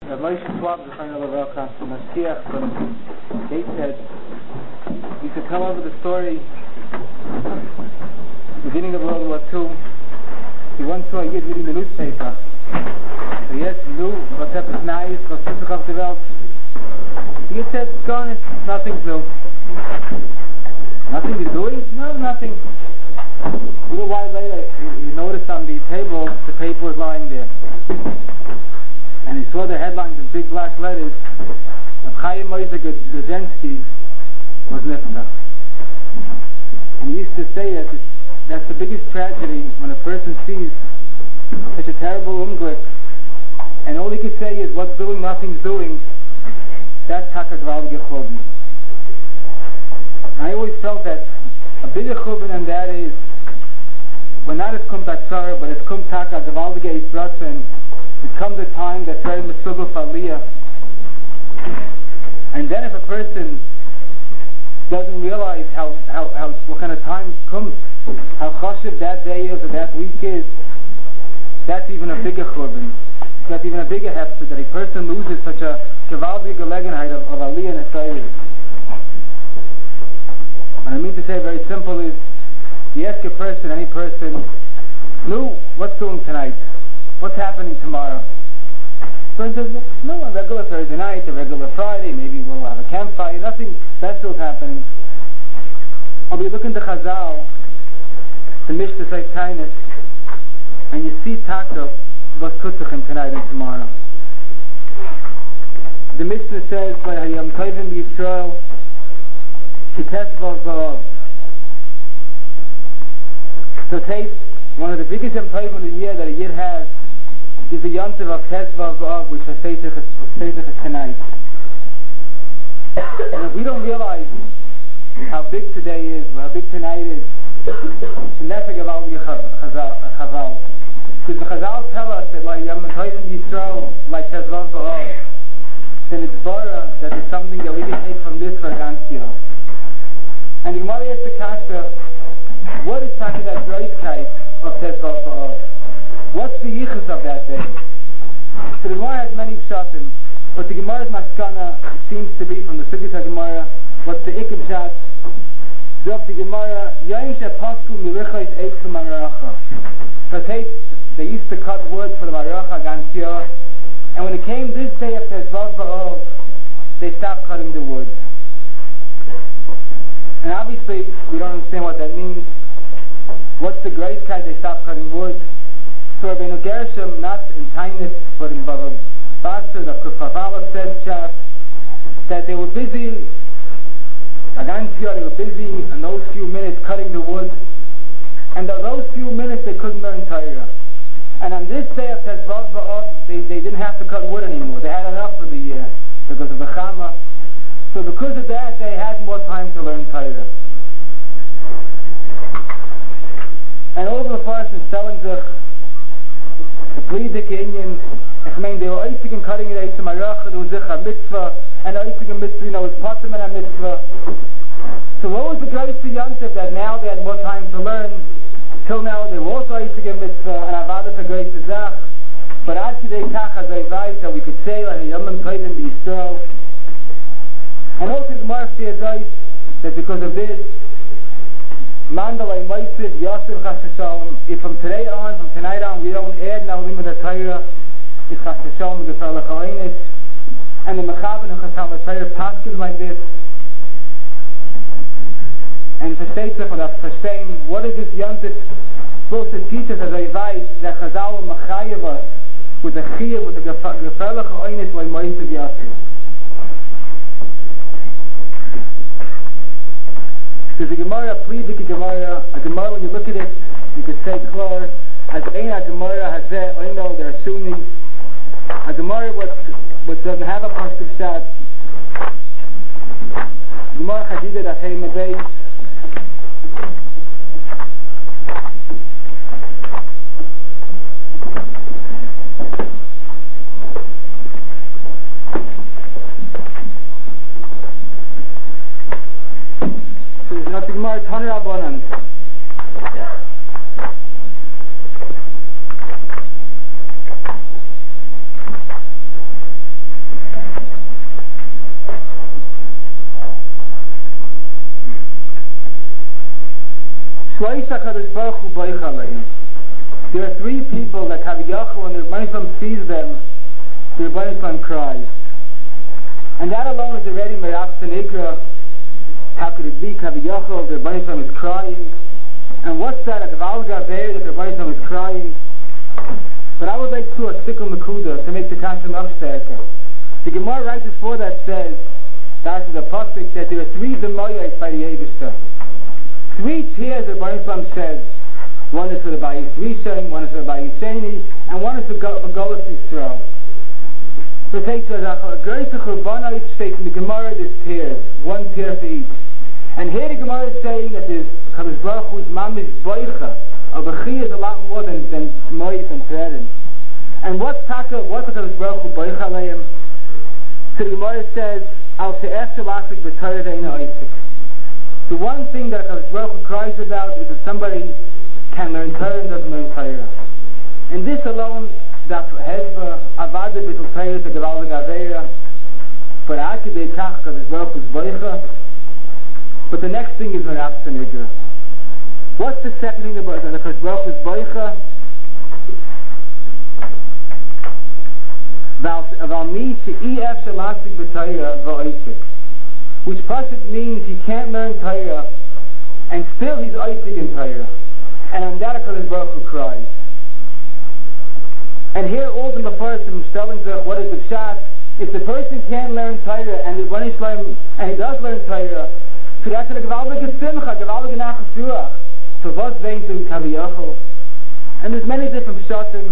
Rabbi Moshe Schwab, the final of Elka, the Mashiach from Gateshead, used to tell over the story, beginning of World War II. He once saw a Yid reading the newspaper. So yes, he knew what's happened now, what's Pesach auf der Welt. The Yid said, garnish, nothing's new. Nothing he's doing? No, nothing. A little while later, he noticed on the table, the paper was lying there. And he saw the headlines in big black letters of Chaim Moshe Grodzinski was nifta. And he used to say that that's the biggest tragedy when a person sees such a terrible umglik, and all he could say is what's doing, nothing's doing. That's Taka Gvaldige Churban. I always felt that a bigger Churban than that is when not it's kum tatzar, but it's kum Taka Gvaldige Yisratzen. It comes a time that's very mesugel for Aliyah. And then if a person doesn't realize how what kind of time comes, how chashiv that day is or that week is, that's even a bigger churban. That's even a bigger hefzer, that a person loses such a gewaltige gelegenheit of Aliyah and Esayir. What I mean to say very simple is, you ask a person, any person, no, what's doing tonight? What's happening tomorrow? So he says, no, a regular Thursday night, a regular Friday, maybe we'll have a campfire, nothing special is happening. I'll be looking to Chazal, the Mishnah Seif Tainus, and you see Taka, was Kutzachim tonight and tomorrow. The Mishnah says, by Hayam Tovim Yisrael, Kitesvav Ba'ov. So taste, one of the biggest employment of the year that a Yid has is the Yontiv of Tesvav B'Av, which Haseitzach is tonight. And if we don't realize how big today is, or how big tonight is, it's never Gvaldige Chaval. Because the Chazal tell us that like Yom Tovim Yisrael, like Tesvav B'Av, then it's bara that there's something that we can take from this for Gansia. And the Gemara asks the Kasha, what is talking that greatkeit of Tesvav B'Av? What's the yichus of that day? So the Gemara has many pshatim, but the Gemara's maskana seems to be from the Sugis HaGemara, what's the ikib shat? Drop the Gemara, Yain she'pasku milichais eitzim maracha. Because they used to cut wood for the maracha gansia, and when it came this day of Tesvav B'Av, they stopped cutting the wood. And obviously, we don't understand what that means. What's the grace kind they stopped cutting wood? So Rabbeinu Gershom, not in Tainus, but in Baba Basra, the Kufavala said that they were busy, they were busy in those few minutes cutting the wood, and those few minutes they couldn't learn Torah. And on this day of Tesvav B'Av, they didn't have to cut wood anymore. They had enough for the year because of the Chama. So because of that, they had more time to learn Torah. And all the person selling the Friedrich Indian, they were eisig in cutting it to Maracha, there was a mitzvah, and eisig in mitzvah, was Patim and a mitzvah. So what was the greatest Yontif that now they had more time to learn? Till now they were also eisig in mitzvah, and Avadah a great Zach. But ad today Kach as I write, that we could say like a Yom Tovim Yisrael. And also the Gemara says that because of this, Mandalay Moisiv Yosef Chasashom, if from today on, from tonight on, we don't add now limit of Torah, it's Chasashom Gefarlach Ha'inish, and the Mechaber and Chasam Torah paskins like this. And for Seitzach, for Verstehen, what is this Yontif supposed to teach us as a advice that Chazal will Mechayev us with the Chiyav, with the Gefarlach Ha'inish like Moisiv Yosef? There's a Gemara, a Gemara, when you look at it, you could say clear, as Ein a Gemara Hazeh, I know they're Sunni. A Gemara what doesn't have a pasuk shot. Gemara Chadidah that Hey Mabei. Gemara Tanur Rabbanan. Shloisha Kadosh Baruch Hu Boich Aleim. There are three people that Kaviyachal, when the Rebbeinu Shalom sees them, the Rebbeinu Shalom cries. And that alone is already Meraf Senigra. How could it be Kaviyachal, the Rebbeinu Shalom is crying? And what's that? A Gval Gaver, that the Rebbeinu Shalom is crying? But I would like to a Sikul Mekuda to make the Kasha noch stärker. The Gemara right before that says, that is a pasuk, that there are three Demoyos by the Eibishter. Three tears that Rebbeinu Shalom says. One is for the Bayis Rishon, one is for the Bayis Sheni, and one is for Golus Yisrael. So it takes a great Churbanah state in the Gemara, there's tears, one tear for each. And here the Gemara is saying that there's Kadosh Baruch Hu's mamish boicha. A bechi is a lot more than Mois and Tererin. And what's Kadosh Baruch Hu boicha aleim? So the Gemara says, Al she'ef shalachik b'torah ve'ina oisik. The one thing that Kadosh Baruch Hu cries about is that somebody can learn Torah and doesn't learn Torah. And this alone, that hezva, avada b'tul Torah, the Gevaldig Aveira, but akidei kach Kadosh Baruch Hu's boicha. But the next thing is Meraf Senigra. What's the second thing about the Kadosh Baruch Hu's boicha? Valmi she'ef shalasik b'Torah v'oisik, which pasuk means he can't learn Torah, and still he's oisik in Torah. And on that Kadosh Baruch Hu cries. And here all the Mefarshim telling us what is the pshat. If the person can't learn Torah and he does learn Torah, so that's a gewaltige simcha, gewaltige nachas ruach. So was veint in Kaviyachal? And there's many different pshatim.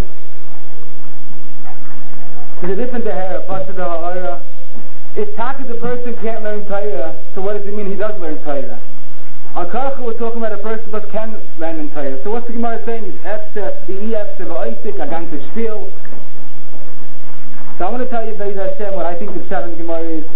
There's a different dehera, pasuk ha'ara. If taka the person can't learn Torah, so what does it mean he does learn Torah? Al-Karcha, we're talking about a person who can learn in Torah. So what's the Gemara saying? Is Efshe, Efshe, V'oisik, Agan to Shpil. So I'm going to tell you, Beis Hashem, what I think the pshat in the Gemara is.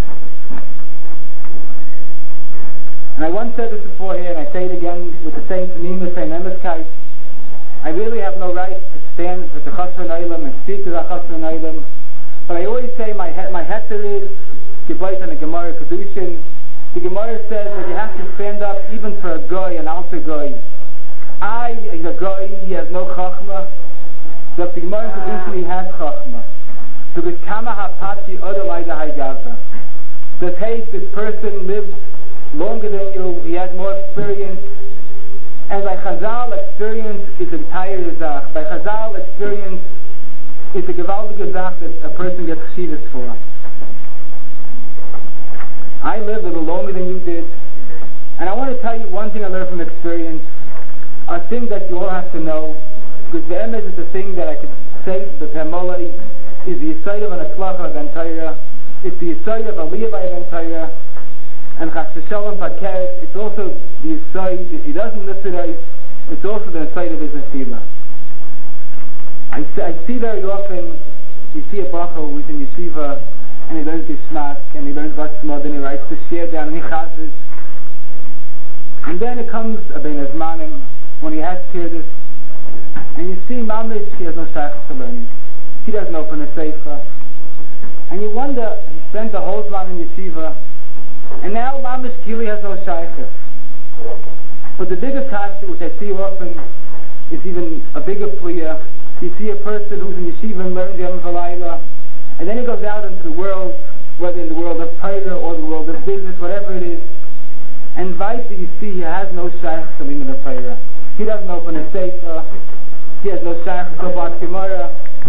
And I once said this before here, and I say it again with the same Tanima, same Emeskite. I really have no right to stand with the Chasvan Olam and speak to the Chasvan Olam. But I always say my heter is Gebait on the Gemara Kedushin. The Gemara says that you have to stand up even for a goy, an altar goy. He's a goy, he has no chachma. But the Gemara Kedushin, he has chachma. Because kama hapati odalayda haygava. That hey, this person lives longer than you, he has more experience. And by Chazal, experience is entire zach. By Chazal, experience is a gewaldige zach that a person gets chshivas for. I lived a little longer than you did, and I want to tell you one thing I learned from experience, a thing that you all have to know, because the emes is a thing that I could say, the Pemolai is the aside of an atzlacha of Torah, it's the aside of a liyah by Torah, and Chas V'Shalom Pakeret, it's also the aside, if he doesn't listen right, it's also the aside of his nefila. I see very often, you see a bracha who's in yeshiva, and he learns Gishmak, and he learns Vatsmod, and he writes the Shir down, and he chazes. And then it comes a Ben Azmanim, when he has Kirtis, and you see Mamish, he has no shaykhs to learning. He doesn't open a sefer. And you wonder, he spent the whole time in yeshiva, and now Mamish Kili has no shaykhs. But the bigger kasha, which I see often, is even a bigger pliya. You see a person who's in yeshiva and learns Yom V'Layla, and then he goes out into the world, whether in the world of Torah or the world of business, whatever it is, and vice you see he has no shaykh to limit of Torah. He doesn't open a sefer, he has no shaykh to Bat Gemara,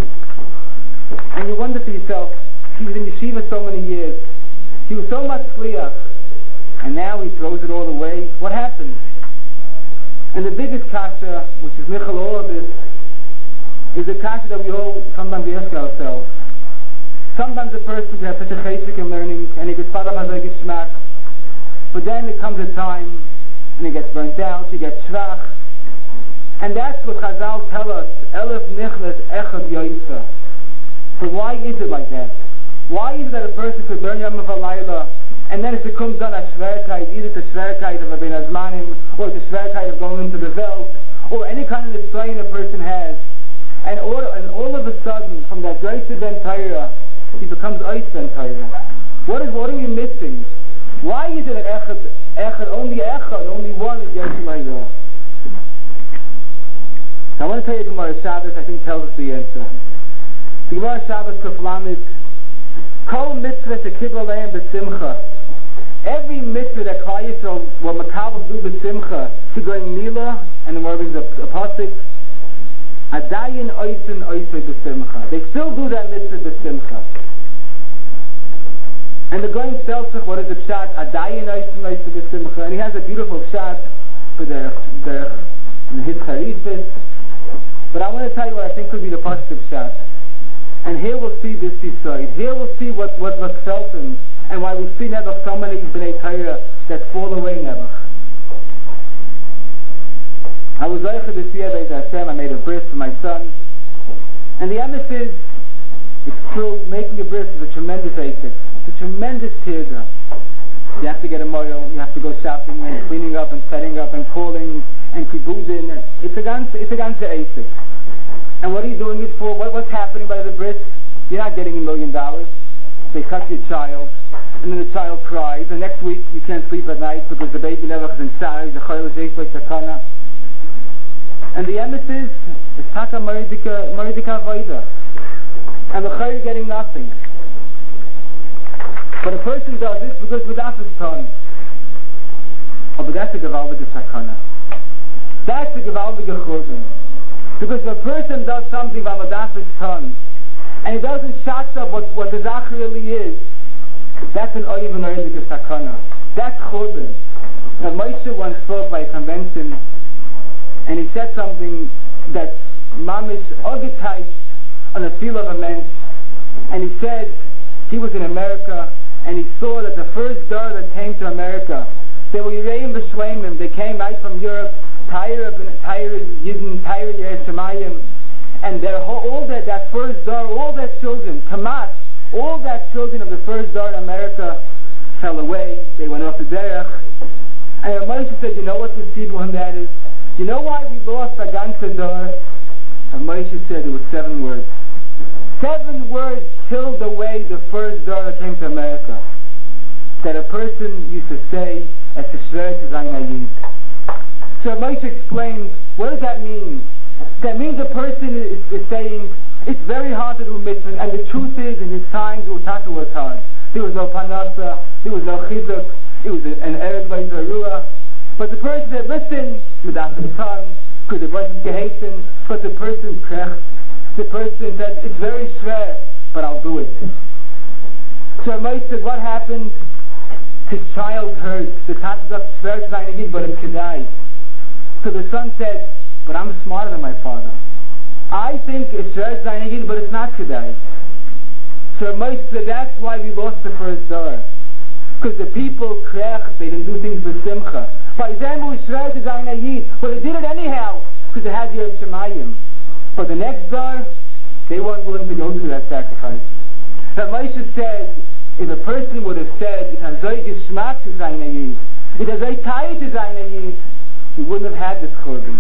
and you wonder to yourself, he was in yeshiva so many years, he was so much shliach, and now he throws it all away. What happened? And the biggest kasha, which is michal all of this, is the kasha that we all sometimes ask ourselves. Sometimes a person can have such a chesed in learning, and he gets padach hazay gishmak, but then there comes a time, and he gets burnt out, he gets shvach, and that's what Chazal tell us, elef nichles echad yoysa. So why is it like that? Why is it that a person could learn Yom V'Layla, and then if it comes on a shverkeit, either the shverkeit of a Ben Azmanim, or the shverkeit of going into the Welt, or any kind of display a person has, and all of a sudden, from that great Ben Torah, he becomes Ois Ben Torah. What are we missing? Why is it that only one is Yom V'Layla? So I want to tell you Gemara Shabbos, I think tells us the answer. The Gemara Shabbos Kuf Lamed, Kol mitzvah tekibel lehem b'simcha. Every mitzvah that Klal Yisrael will makabel do b'simcha to going Mila, and the word is a pasuk, Adayin oisin oisei b'simcha. They still do that mitzvah b'simcha. And the going tells us what is the pshat, Adayin oisin oisei b'simcha, and he has a beautiful pshat for the his charifis. But I want to tell you what I think could be the pasuk pshat. And here we'll see this beside. Here we'll see what felt in, and why we see never so many B'nai Torah that fall away never. I was Eicha this year, Be'ez Hashem, I made a bris for my son. And the emes is, it's true, making a bris is a tremendous asik. It's a tremendous teardrop. You have to get a moil, you have to go shopping and cleaning up and setting up and calling and kibudin. It's a ganze asik. And what are you doing it for? What's happening by the bris? You're not getting $1 million. They cut your child, and then the child cries, and next week you can't sleep at night because the baby never is inside, the chayil is eish by sakana. And the emes is, it's taka maridika avoida. And the chayil is getting nothing. But a person does this because without his son. Oh, but that's a gewaldige sakana. That's a gewaldige churban. Because if a person does something by Madaf's tongue, and he doesn't shut up what the zach really is, that's an oiv and oiv sakana. That's churban. Now Moshe once spoke by a convention, and he said something that mamish ogetized on the feel of a mensch, and he said he was in America, and he saw that the first door that came to America, they were Yereim B'Shleimim, they came right from Europe, Tyre Shemayim, and that first door, all their children, Kamat, all their children of the first door in America fell away. They went off the derech. And Moshe said, you know what the sequel in that is? You know why we lost a ganze door? And Moshe said it was 7 words. 7 words killed away the first door that came to America. That a person used to say, as a shver to zayin ayid. So Moshe explained, what does that mean? That means a person is saying, it's very hard to do mitzvah, and the truth is, in his times, Utaka was hard. There was no panasa, there was no chizuk, it was an eretz v'izarua. But the person said, listen, without the tongue, because it wasn't gehaten, but the person krecht. The person said, it's very schwer, but I'll do it. So Moshe said, what happened? His child heard, the tat is up schwer to zayin ayid, but it's kedai. So the son said, but I'm smarter than my father. I think it's schwer to zayin ayid, but it's not kedai. So Moshe said, that's why we lost the first door. Because the people krech, they didn't do things for simcha. By example, it's schwer to zayin ayid, but they did it anyhow, because they had Yereim Shemayim. But the next door, they weren't willing to go through that sacrifice. That Moshe said, if a person would have said, it has zay gishmak to zayin ayid, it has zay tayi to zayin ayid, he wouldn't have had this churban.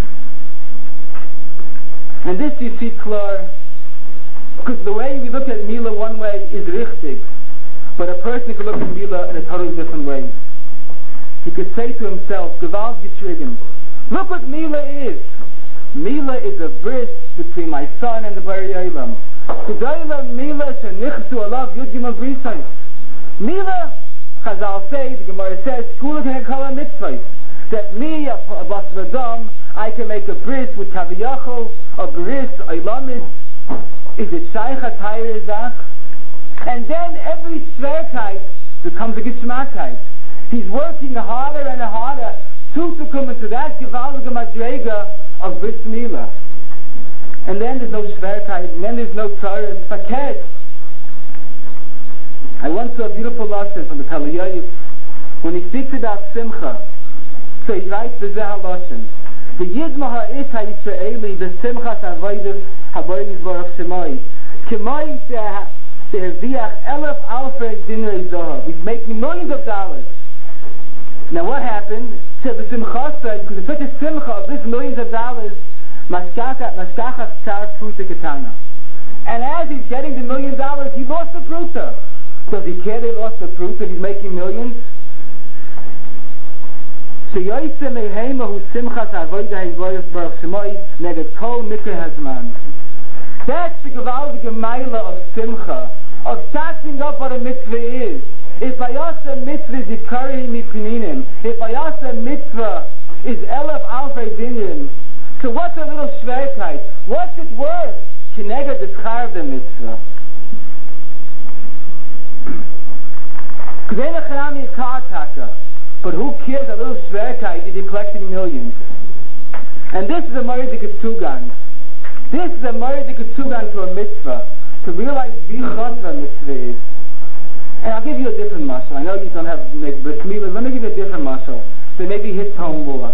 And this you see clear, because the way we look at Mila one way is richtig, but a person could look at Mila in a totally different way. He could say to himself, Gewalt geschrigen, look what Mila is. Mila is a bris between my son and the Bari Olam. Kedayla Mila shenichtu alav yud gimel brisais. Mila, Chazal says, the Gemara says, Kula can call a mitzvah. That me, a bas v'adam, I can make a bris with kaviyachol, a bris, a lamid. Is it shaycha tayre zach? And then every sverkeit becomes a geschmackheit. He's working harder and harder to come into that gewaltige madrega of bris mila. And then there's no sverkeit, and then there's no tzara, it's faket. I once saw a beautiful lesson from the Pelayayiv when he speaks about simcha. So he writes the Zeh HaLashon. The Yidma ha'is ha'Yisraeli, the simchas ha'avoidus ha'boinis baruch shemai. Kemai she'herviach 1,000 alfei dinrei zohar. He's making millions of dollars. Now what happened? So the simcha said, because it's such a simcha of this millions of dollars, mashkachach tzar pruta ketana. And as he's getting the $1 million, he lost the pruta. Does he care that he lost the pruta if he's making millions? Sheyoyse mehema hu simchas avoida hezloyos baruch shemoi neged kol mikre hazman. That's the gewaltige meile of simcha, of starting up what a mitzvah is. If by us a mitzvah is yikari mipininim, if by us a mitzvah is elef alfei dinim, so what's a little shverkeit? What's it worth? Kineged the schar of the mitzvah. But who cares a little shverkeit if you're collecting millions? And this is a Moridik Tzugan. This is a Moridik Tzugan to a mitzvah, to realize what a mitzvah is. And I'll give you a different mashal. I know you don't have bris milah. Let me give you a different mashal that maybe hits home more.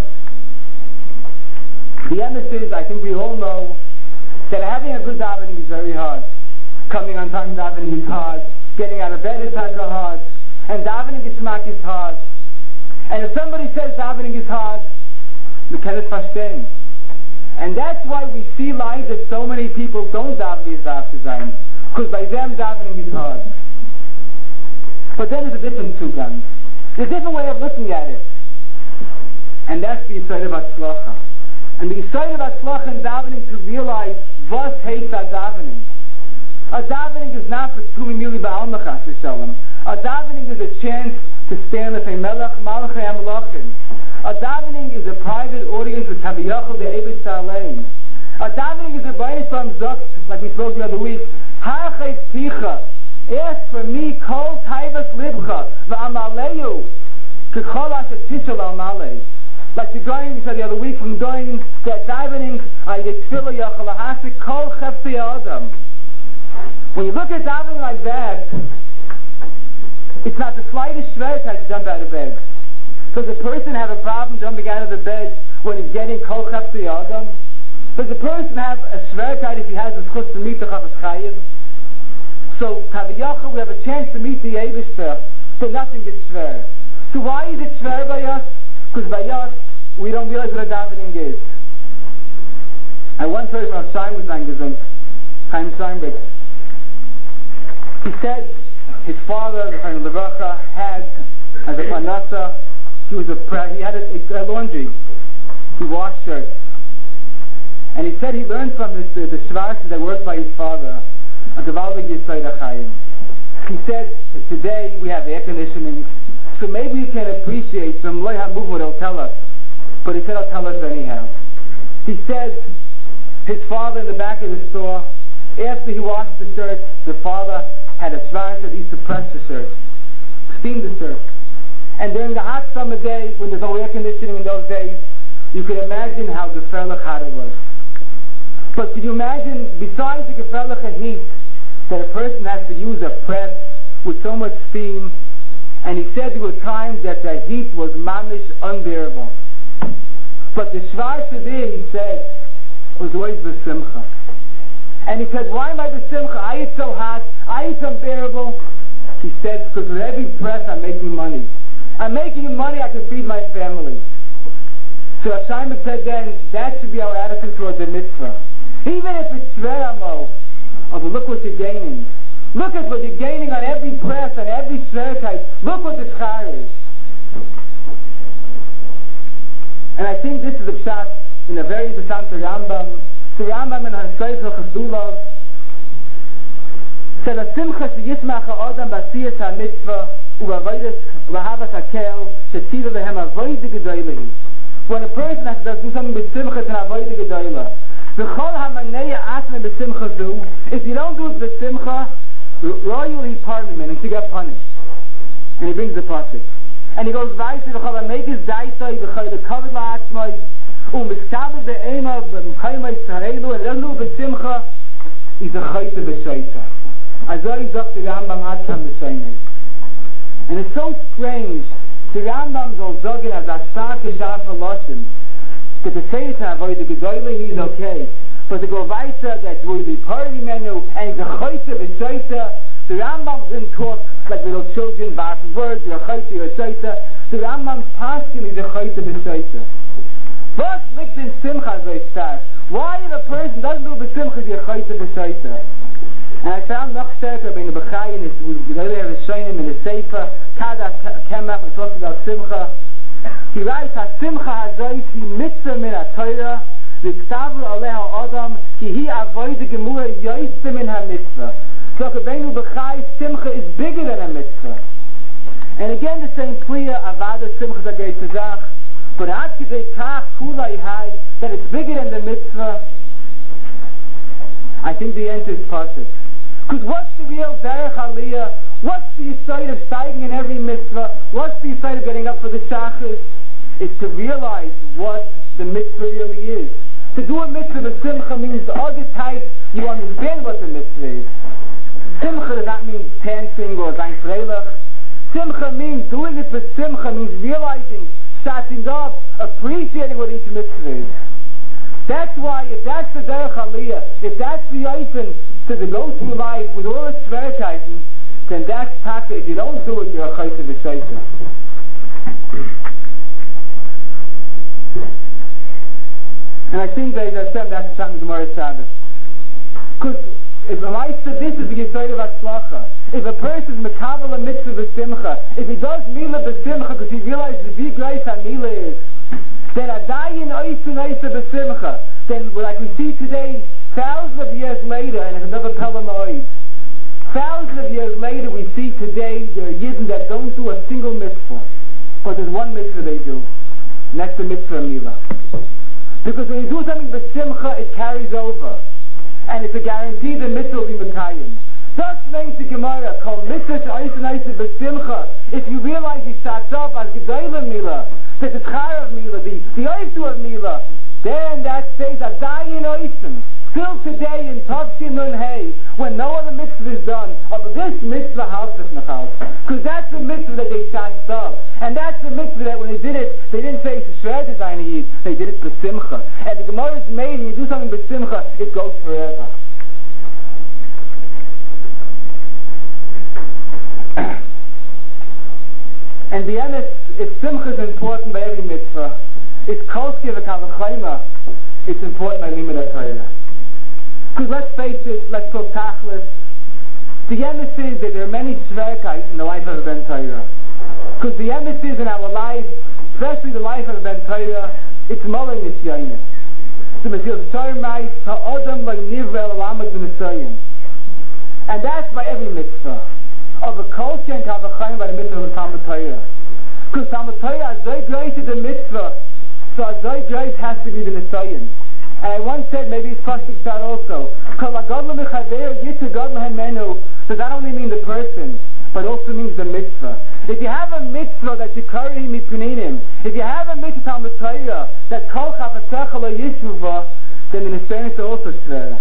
The emes is, I think we all know, that having a good davening is very hard. Coming on time davening is hard. Getting out of bed is hard. And davening geschmack is hard. And if somebody says davening is hard, we can't verstehen. And that's why we see lives that so many people don't daven as after sein. Because by them davening is hard. But then there's a different Zugang. There's a different way of looking at it. And that's the Yisrael of Hatzlacha. And the Yisrael of Hatzlacha in davening to realize what hates our davening. A davening is not for Tumi Mili Ba'al Mechas Yishalem. A davening is a chance to stand with a Melech Malachei HaMelachim. A davening is a private audience with Taviyachal the Eibush Ta'alein. A davening is a B'nai Shalom Zok, like we spoke the other week. Harchei Picha. Ask for me, Kol Taivas Libcha, V'amaleyu, K'chol Asher Tishal Al-Malei. Like the going, we said the other week, from going that davening, I get Tfilah Yachal Ahasik, Kol Chefti Adam. When you look at davening like that, it's not the slightest shverkeit to jump out of bed. Does a person have a problem jumping out of the bed when he's getting Kol Chefti Adam? Does a person have a shverkeit if he has a schus to meet the Chafetz Chaim? So, Kaviyachal, we have a chance to meet the Eibishter, so nothing gets shver. So why is it shver by us? Because by us, we don't realize what a davening is. I once heard from Chaim Chaim Steinbeck. He said his father, the Chaim Levracha, had, as a panasa, he had a laundry. He washed shirts. And he said he learned from this, the Shvarts that worked by his father, a gewaldig Yisrael HaChaim. He said, today we have air conditioning, so maybe you can appreciate some Lo HaMuvah what he'll tell us. But he said, I'll tell us anyhow. He said, his father in the back of the store, after he washed the shirt, the father had a Shvar that he used to press the shirt, steam the shirt. And during the hot summer day, when there's no air conditioning in those days, you can imagine how gefährlich hot it was. But can you imagine, besides the gefährliche heat, that a person has to use a press with so much steam, and he said there were times that the heat was mamish unbearable. But the Shvarzer there, he said, was always b'simcha. And he said, why am I b'simcha? I eat so hot, I eat unbearable. He said, because with every press I'm making money. I'm making money, I can feed my family. So Simon said then, that should be our attitude towards the mitzvah. Even if it's shveramo, look what you're gaining. Look at what you're gaining on every press, on every shverkeit. Look what the schar is. And I think this is a shot in a very interesting Rambam. The Rambam in Hansayis Chasdulov said, "A simcha sheyismach ha'adam b'asiyas ha'mitzvah u'b'avodas u'b'havas hakel shetiva v'hem avodah gedolah." When a person has to do something with simcha, it's an avodah gedolah. If you don't do it with simcha, royally pardon him and he got punished. And he brings the pasuk. And he goes, make his daita, the covered la'atzmai, u'miskabel be'ema, b'mchaymai tzarelu, and he doesn't do it with simcha, he's a chayta v'shayta. Azoi zok the Rambam atzam v'shayne. And it's so strange, the Rambam zol zogin as a starke shafa loshen, that to say it's an avodah gedolah, he's okay. But to go weiter, that will be party menu, and he's a chayta v'shayta. The Rambam didn't talk like little children, vast words, you're a chayta, you're a shayta. The Rambam's paskin is a chayta v'shayta. What liegt in simcha so stark? Why if a person doesn't do the simcha, is a chayta v'shayta? And I found noch stärker by the Bechai, and we have a shaynim in the Sefer, Kada Kemach, we talked about simcha. He writes, "Hasimcha hazoi si mitzvah min ha-Torah, v'ktavu aleha adam, ki hi avodah gemura yoyse min ha-mitzvah." So Rabbeinu Bechai, simcha is bigger than a mitzvah. And again, the same clear, avada simcha is a great tzach, but ad kidei kach kulai hai, that it's bigger than the mitzvah. I think the answer is perfect. Because what's the real derech aliyah? What's the yesod of steiging in every mitzvah? What's the yesod of getting up for the shachris? It's to realize what the mitzvah really is. To do a mitzvah with simcha means the other type, you understand what the mitzvah is. Simcha does not mean dancing or zayin freilach. Simcha means doing it with simcha, means realizing, starting up, appreciating what each mitzvah is. That's why, if that's the derech aliyah, if that's the open to go through life with all its schwerkeiten, then that's taka. If you don't do it, you're a chayte v'shayta. And I think that as I said, that's the time of the Gemara Sabbath. Because if a meister, this is the yesod of hatzlacha. If a person is mekabel a mitzvah b'simcha, if he does milah b'simcha because he realizes the great how milah is, then adayin oisun oisa b'simcha. Then, like we see today, thousands of years later, and there's another Pelamoid, thousands of years later, we see today there are Yidden that don't do a single mitzvah, but there's one mitzvah they do, and that's the mitzvah milah. Because when you do something b'simcha, it carries over, and it's a guarantee the mitzvah will be mekayim. Thus names the Gemara, called mitzvah oisun oisa b'simcha. If you realize he starts up as gedayla milah, that the tzchar of milah, the oisu of milah, then that stays a dayin oisim. Still today in Tavshin Nun Hey, when no other mitzvah is done, but this mitzvah helps us nachal. Because that's the mitzvah that they shot up. And that's the mitzvah that when they did it, they didn't say it's a shred design yid, they did it b'simcha. And the Gemara is made, when you do something b'simcha, it goes forever. And the end if simcha is important by every mitzvah, it's kolski v'kavachayma, it's important by limud ha-Torah. Because let's face it, let's talk tachlis. The emes is that there are many shverkais in the life of a Ben Torah. Because the emes is in our life, especially the life of a Ben Torah, it's molei nisyonis. The Mesilas Yesharim writes, ha'odam lo nivra l'lamad b'nisyonim. And that's by every mitzvah. Of a kolski and kavachayma by the mitzvah of Talmud Torah. Because Talmud Torah, azoi great is the mitzvah, so azoi great has to be the nisayon. And I once said, maybe it's Pasuk Shad also, does not only mean the person, but also means the mitzvah. If you have a mitzvah that you carry mipuninim, if you have a mitzvah Talmud Torah that kol chavatzecha lo yishuva, then the nisayon is also shver.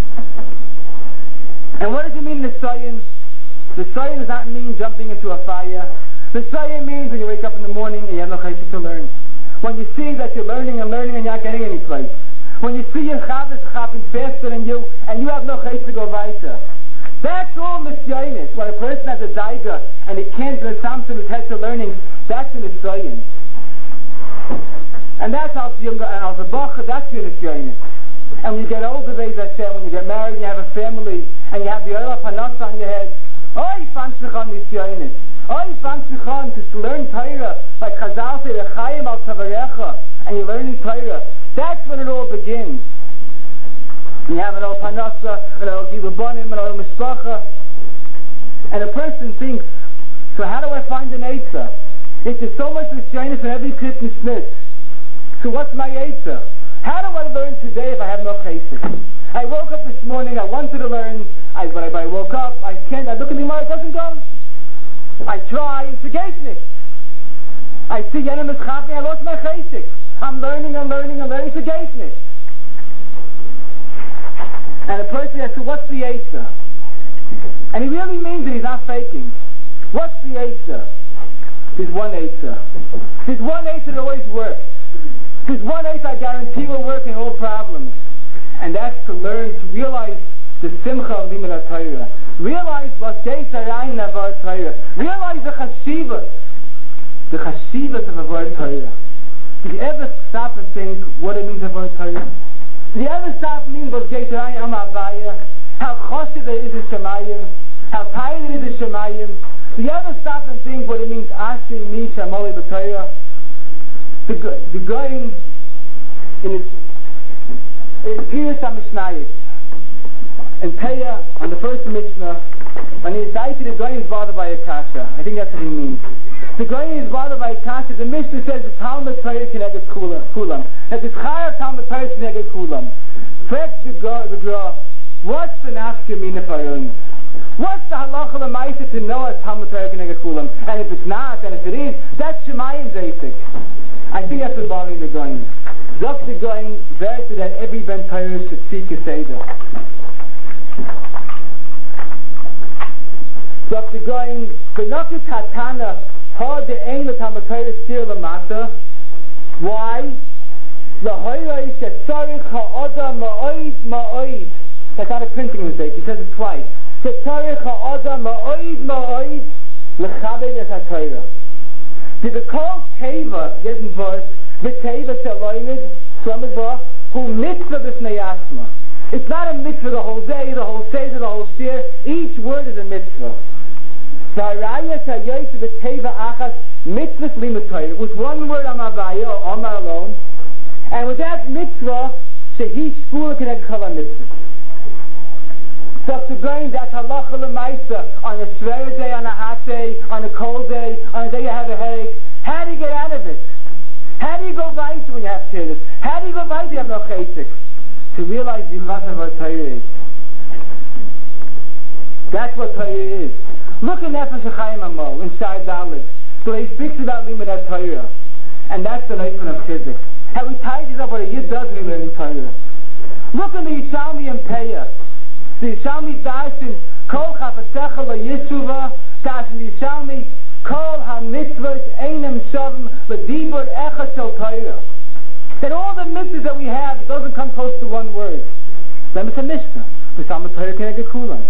And what does it mean nisayon? Nisayon does not mean jumping into a fire. Nisayon means when you wake up in the morning and you have no chesed to learn. When you see that you're learning and you're not getting any place. When you see your chavis chapping faster than you and you have no chesed to go weiter. That's all nisyonis. When a person has a daiga and he can't do something with head to learning, that's a nisayon. And that's how younger and as a bacha, that's your nisyonis. And when you get older, as I said, when you get married and you have a family and you have the oil of panas on your head, oh, you fancy on nisyonis. Oh, you fancy on to learn Torah, like Chazal said, Echayim al Tavarecha, and you're learning Torah. That's when it all begins. And you have an old panasa, an old gilubonim, an old mishpacha, and a person thinks, so how do I find an eitzah? If there's so much nisyonis in every Christmas smith, so what's my eitzah? How do I learn today if I have no chesed? I woke up this morning, I wanted to learn, but I woke up, I can't, I look at the Gemara, it doesn't go. I try, it's a geitnik. I see Yenim is chapping, I lost my chesed. I'm learning, it's a geitnik. And a person asks, so what's the eitzah? And he really means it, he's not faking. What's the eitzah? There's one eitzah. There's one eitzah that always works. There's one eitzah I guarantee will work in all problems. And that's to learn, to realize the simcha of limud ha-Torah. Realize what geis harayin avar Torah. Realize the chashivas of avar Torah. Did you ever stop and think what it means avar Torah? Did you ever stop and mean what geis harayin am avaya? How choshev it is in Shemayim? How tired it is in Shemayim? Did you ever stop and think what it means asking me shamoli b'Torah? the Goyim in his Pirush HaMishnayos, in Peah, on the first Mishnah, when he cited the Goyim is bothered by a kasha. I think that's what he means. The Goyim is bothered by a kasha. The Mishnah says the Talmud Torah Keneged Kulam. That the Schar of Talmud Torah Keneged Kulam. Frets the Gra, what's the nafkamina for him? What's the halacha l'maisa to know as Talmud Torah Keneged Kulam? And if it's not, and if it is, that's Shemayim basic. I think that's what's bothering the Goyim. Zok the Goyim, very to that every Ben Torah should seek a Seder. Zok the Goyim, Benokit Hatana, Ha de Ein L'Talmud Torah Sir L'Mata. Why? L'hoyroi Shetzorich Ha'odam Ma'oid. That's not a printing mistake, he says it twice. Shetzorich Ha'odam Ma'oid L'chabed Es HaTorah. Did the call Teva, yet in verse, V'Teva Sheloinid, Shlomed Ba, who mitzvah b'fnei atzma. It's not a mitzvah the whole day, the whole seder, the whole shir. Each word is a mitzvah. V'haraya shayoyt v'teva achas mitzvah limud Torah. With one word on Avaya, or Omar alone, and with that mitzvah, shehi shkula keneged chol mitzvah. So to going that halacha l'maisa on a shver day, on a hot day, on a cold day, on a day you have a headache. How do you get out of it? How do you go right when you have shirus? How do you go right when you have no chesed? To realize yichas of what Torah is. That's what Torah is. Look in Nefesh HaChaim Amo, in Shai Dalet. So he speaks about limud Torah. And that's the life of Chizuk. How he ties up what a Yid does when he learns Torah. Look in the Yishalmi and Peah. The Yishalmi Darshan, Kol Chafetzecha LaYishuva, Darshan Yishalmi, Kol HaMitzvahs Einem Shavim L'Dibur Echad Shel Torah. That all the mitzvahs that we have, it doesn't come close to one word. Then it's a Mishnah. The Talmud Torah Keneged Kulam.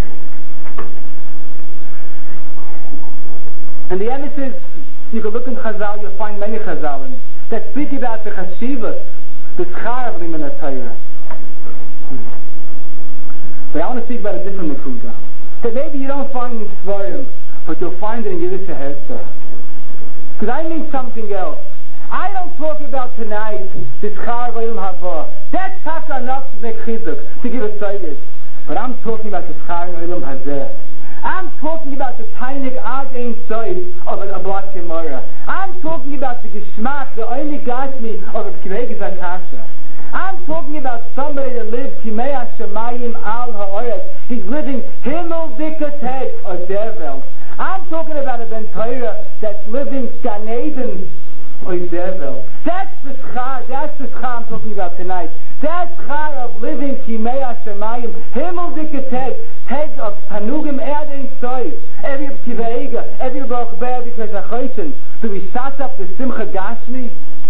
And the emissaries, you can look in Chazal, you'll find many Chazalim that speak about the Chashivas, the Schar of Limud Torah. But I want to speak about a different Nekuda. That maybe you don't find in Svarim, but you'll find it in Yiddish Herzah. Because I mean something else. I don't talk about tonight this Schar of Olam Haba. That's taka enough to make chizuk, to give a service. But I'm talking about the Schar of Olam Hazeh. I'm talking about the tainig ad ein soif of a Blat Gemara. I'm talking about the geschmack, the only gashmi of a Kveges Akasha. I'm talking about somebody that lives Kimei Hashemayim al ha'oretz. He's living Himmel Dikateg or Dervel. I'm talking about a Ben Torah that's living Gan Eden or Dervel. That's the schar I'm talking about tonight. That schar of living Kimei Hashemayim, Himmel Dikateg, Teg of Tanugim Erd Ein Soif, every Kiveiga, every Baruch Ber, because Achoysen, do we start up the Simcha Gashmi?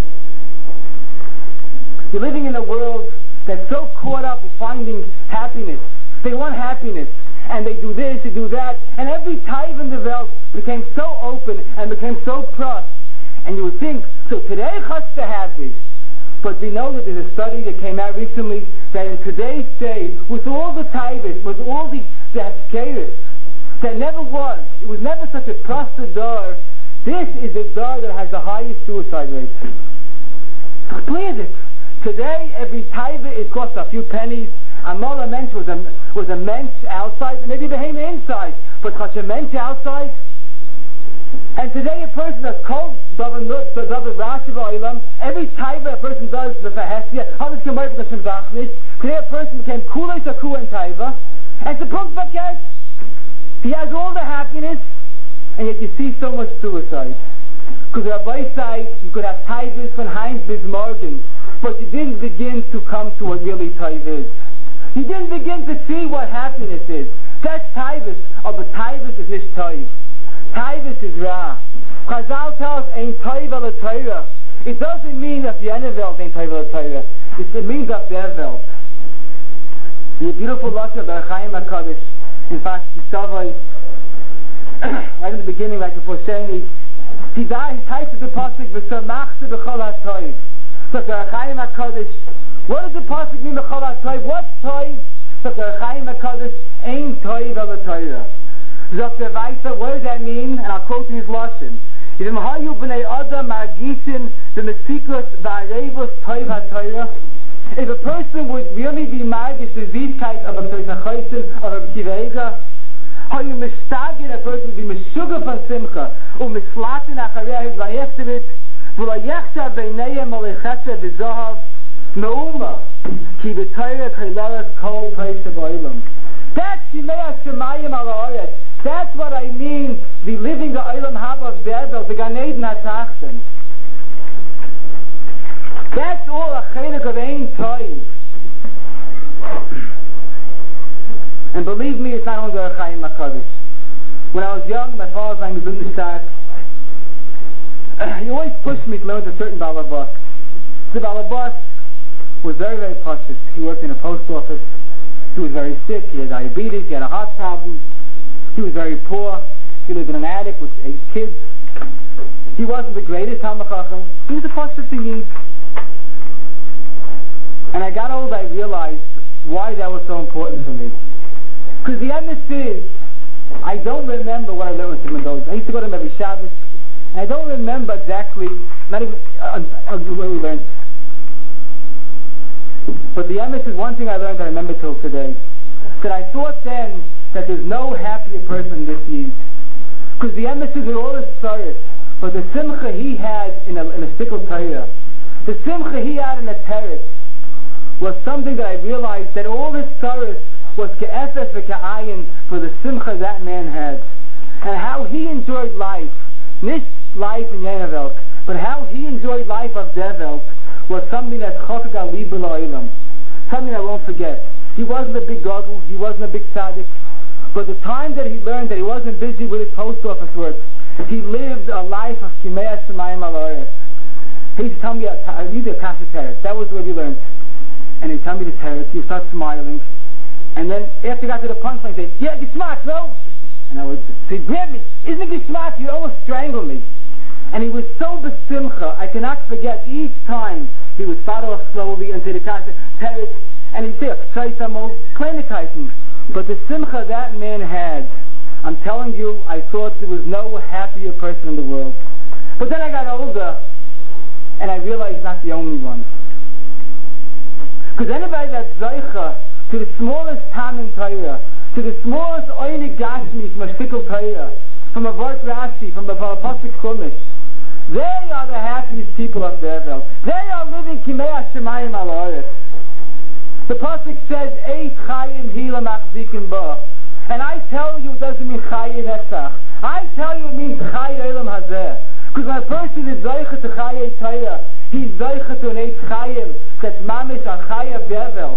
You're living in a world that's so caught up with finding happiness. They want happiness, and they do this, they do that, and every tithe in the world became so open and became so pros. And you would think, so today chutz to happy. But we know that there's a study that came out recently that in today's day, with all the tithes, with all the haskeris, there never was, it was never such a prostate door. This is the door that has the highest suicide rate. So please it. Today, every taiva, it costs a few pennies. A mola mensch was a mensch outside, and maybe behema inside, but such a mensch outside. And today, a person does kol davar rashi v'olam. Every taiva a person does the fahesia. Today, a person became kulei saku and taiva, and the punkt vaket. He has all the happiness, and yet you see so much suicide. Because on both sides, you could have taivas from Heinz bis Morgen, but you didn't begin to come to what really taiv is. You didn't begin to see what happiness is. That's taivas, but taivas is nicht taiv. Taivas is ra. Chazal tells ein taiv ala Torah. It doesn't mean of jene Welt ein taiv ala Torah. It means of der Welt. The beautiful lashon of the Chaim HaKadosh, in fact, the Savai, right in the beginning, right before saying it, he types the pasuk v'samachse b'chol ha'toiv. So the Chaim HaKadosh, what does the pasuk mean b'chol ha'toiv? What's toiv? So the Chaim HaKadosh ein toiv ala Torah. Zok the Vaisa, what does that mean? And I'll quote his lashon. If a person would really be married to these kinds of a Pesachaysin, of a P'kivega, how you mistagin, a person would be Meshuggah from Simcha, Mislatin Achareh his Vayeftivit, V'la Yechsha Beineyem Olechesed V'Zohav, Me'uma, Ki B'Torah Kaileres Kol Peisha B'Olam. That's Yimei HaShemayim Al Ha'aretz. That's what I mean, the living the Olam Haba of Devel, the Gan Eden HaTachton. That's all a chelik of Ein Toiv. And believe me, it's not only the Chaim HaKadosh. When I was young, my father's name was Bundestag. He always pushed me to learn with a certain Balabas. The Balabas was very, very cautious. He worked in a post office. He was very sick. He had diabetes. He had a heart problem. He was very poor. He lived in an attic with 8 kids. He wasn't the greatest Talmid Chacham. He was a pastor to Yid. And I got old, I realized why that was so important for me. Because the emes is, I don't remember what I learned with him in those. I used to go to him every Shabbos, and I don't remember exactly, not even where we learned. But the emes is one thing I learned I remember till today. That I thought then that there's no happier person than this Yid. Because the emes is with all his sorrows, but the simcha he had in a sickle Torah, the simcha he had in a teretz, was something that I realized that all his sorrows was ke'efes v'ke'ayin for the simcha that man had. And how he enjoyed life, nicht life in Yenavelk, but how he enjoyed life of Develk was something that's chokak al libo la'olam, something I won't forget. He wasn't a big gadol, he wasn't a big tzaddik, but the time that he learned that he wasn't busy with his post office work, he lived a life of kimei hashemayim al ha'aretz. He used to tell me, I need a kasha teretz. That was what he learned. And he'd tell me the teretz, he'd start smiling, and then after he got to the punchline, he'd say, yeah, geschmack, no? And I would say, grab me, isn't it geschmack? You almost strangle me. And he was so besimcha, I cannot forget each time he would start off slowly and say the kasha teretz, and he'd say, try some old kleinigkeiten. But the simcha that man had, I'm telling you, I thought there was no happier person in the world. But then I got older, and I realized he's not the only one. Because anybody that's zaycha to the smallest tam in Torah, to the smallest oinig gashmi from a shtickle Torah, from a vart Rashi, from a pasuk chumash, they are the happiest people of the world. They are living kimei hashemayim al ha'aretz. The pasuk says, "Eit chayim hila machzikim ba," and I tell you, it doesn't mean chayim netzach. I tell you, it means chay olam hazeh. Because when a person is zaycha to chayei Torah, he's zaycha to an eit chayim that's mamish al chay of Devel.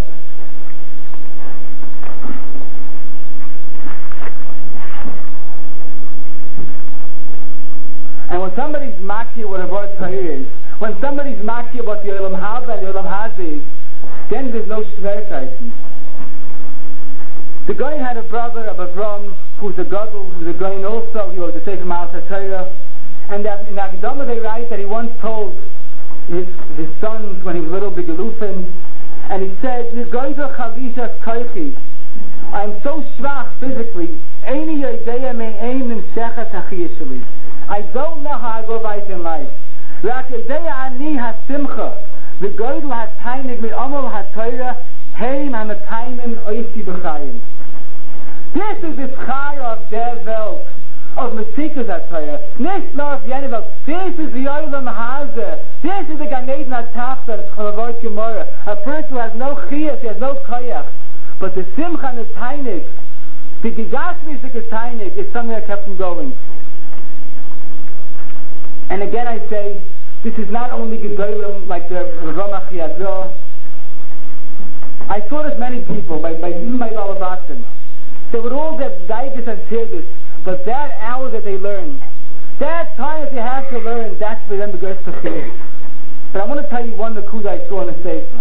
And when somebody's makir what a word Torah is, when somebody's makir what the olam haba and the olam hazeh is, then there's no shverkaisen. The guy had a brother of Avram who's a gadol, who's a guy also. He wrote the Sefer Ma'al Torah, and in the Akdama they write that he once told his sons when he was little bigalufin, and he said, I'm so schwach physically, I don't know how I go right in life. The Geudel hat teinig mit Amal hat Torah, heim am Taimim oisi b'chayim. This is the schar of der Welt, of Mesikas hat Torah, nicht nur of Yenevelt. This is the Olam Hazeh. This is the Gan Eden HaTachton of Avot Gemara. A person who has no chiyas, he has no koyach. But the Simcha and the Tainig, the Gigasmisik Tainig, is something that kept him going. And again I say, this is not only Gedolim like the Ramach Yadzor. I saw this many people, even my Balabatim. They would all get Daigas and Tirgus, but that hour that they learn, that time that they have to learn, that's for them the greatest Chiyus. But I want to tell you one Nakuda I saw in the Sefer.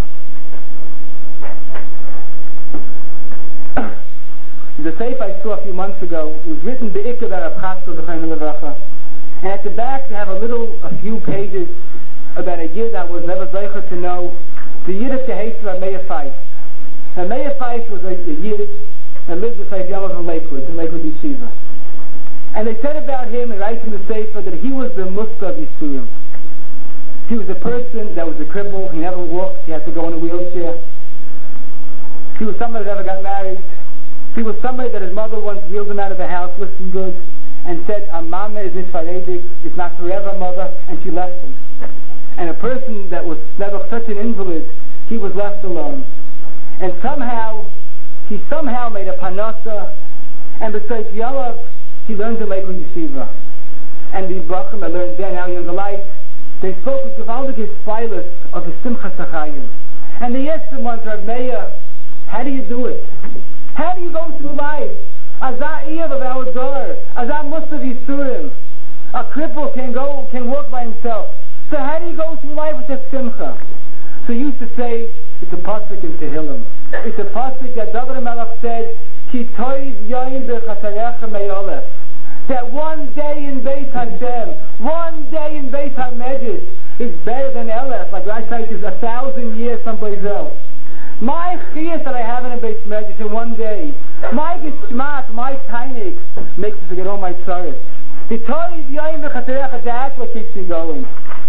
The Sefer I saw a few months ago, it was written Be'ikah Rav Chatzkel Zechayim Levracha. And at the back they have a few pages about a yid that was never zeicher to know, the yid of Tehesra Meir Feist. And Meir Feist was a yid that lived with Seif Yamav in Lakewood Yeshiva. And they said about him, and writes in the Sefer, that he was the Mustav Yisurim. He was a person that was a cripple. He never walked. He had to go in a wheelchair. He was somebody that never got married. He was somebody that his mother once wheeled him out of the house, listen good, and said, Mama is nisfaredig, it's not forever, mother, and she left him. And a person that was never such an invalid, he was left alone. And he somehow made a panasa, and besides Yalav, he learned in Lakewood Yeshiva. And the Brachim that learned there, now Younger Light, they spoke with Givaldige Spilus of the Simchas Achayim. And they asked him once, Rav Meir, how do you do it? How do you go through life? Azah Eev of our door, Azah Mustav Yisurim. A cripple can walk by himself. So how do you go through life with that simcha? So he used to say, it's a pasuk in Tehillim. It's a pasuk that David HaMelech said, Ki toiv yoyim b'chatarecha me'olef. That one day in Beis Hashem, one day in Beis HaMedrash is better than Elef, like I said, is 1,000 years someplace else. My chiyas that I have in a Beis Medrash in one day, my geschmack, my tainik, makes me forget all my tzaris. The toiv yoyim b'chatarecha, that's what keeps me going.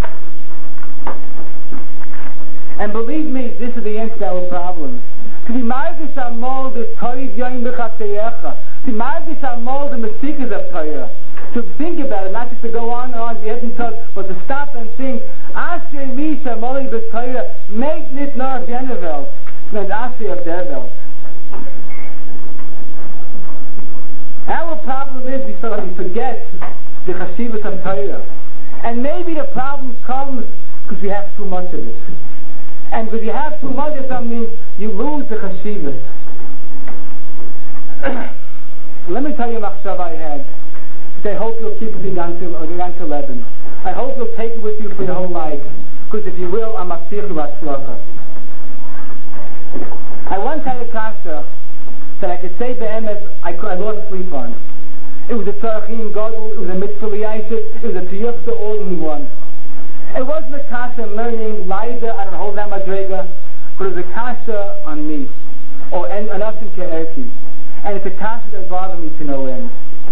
And believe me, this is the answer to our problems. To be margish amol the toiv yoyim b'chatarecha. To be margish amol the mesikas of Torah. To think about it, not just to go on and on, but to stop and think. Asher misha moli b'Torah, make nit nar Jenevelt. And Asher of Develt. Our problem is we forget the chashivas of Torah. And maybe the problem comes because we have too much of it. And because you have too much of something, you lose the chashivas. Let me tell you a machshava I had. I hope you'll keep it in Ganti Leben. I hope you'll take it with you for your whole life. Because if you will, I'm after you atzlacha. I once had a kasha that I could say be'emes I lost sleep on. It was a tzarachin gadol, it was a mitzvah liyayshit, it was a tiyufta all in one. It wasn't a kasha learning Laida, I don't hold that madrega, but it was a kasha on me, or an asim ke'erki. And it's a kasha that bothered me to no end.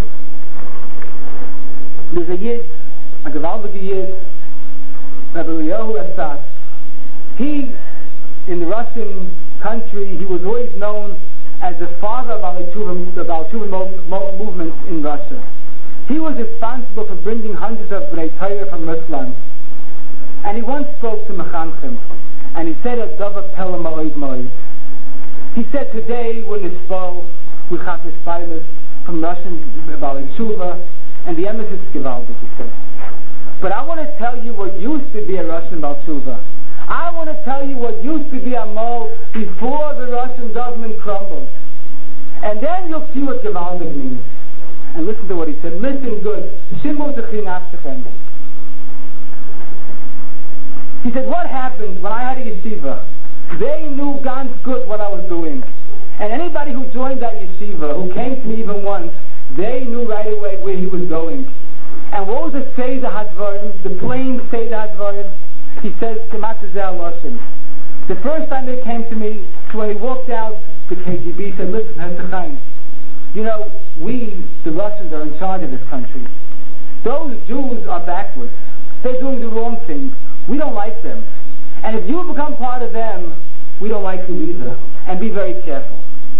There's a yid, a gewaldige yid, Rabbi Eliyahu Asaf. He, in the Russian country, he was always known as the father of the Baal Tshuva movement in Russia. He was responsible for bringing hundreds of Bnei Torah from Ruslan. And he once spoke to Mechanchim, and he said, "Adava pella ma'od ma'od." He said, "Today we're nispal, we have Spilus from Russian Baal Tshuva, and the emes is gewaldig," he said. But I want to tell you what used to be a Russian Baal Tshuva. I want to tell you what used to be a mol before the Russian government crumbled. And then you'll see what gewaldig means. And listen to what he said. Listen good. Shimu t'chinafshechem. He said, what happened when I had a yeshiva? They knew ganz good what I was doing. And anybody who joined that yeshiva, who came to me even once, they knew right away where he was going. And what was the Seder Hadvarim, the plain Seder Hadvarim? He says, the first time they came to me, so when he walked out, the KGB said, listen, Hetzachayim, you know, we, the Russians, are in charge of this country. Those Jews are backwards. They're doing the wrong thing. We don't like them. And if you become part of them, we don't like you either. And be very careful.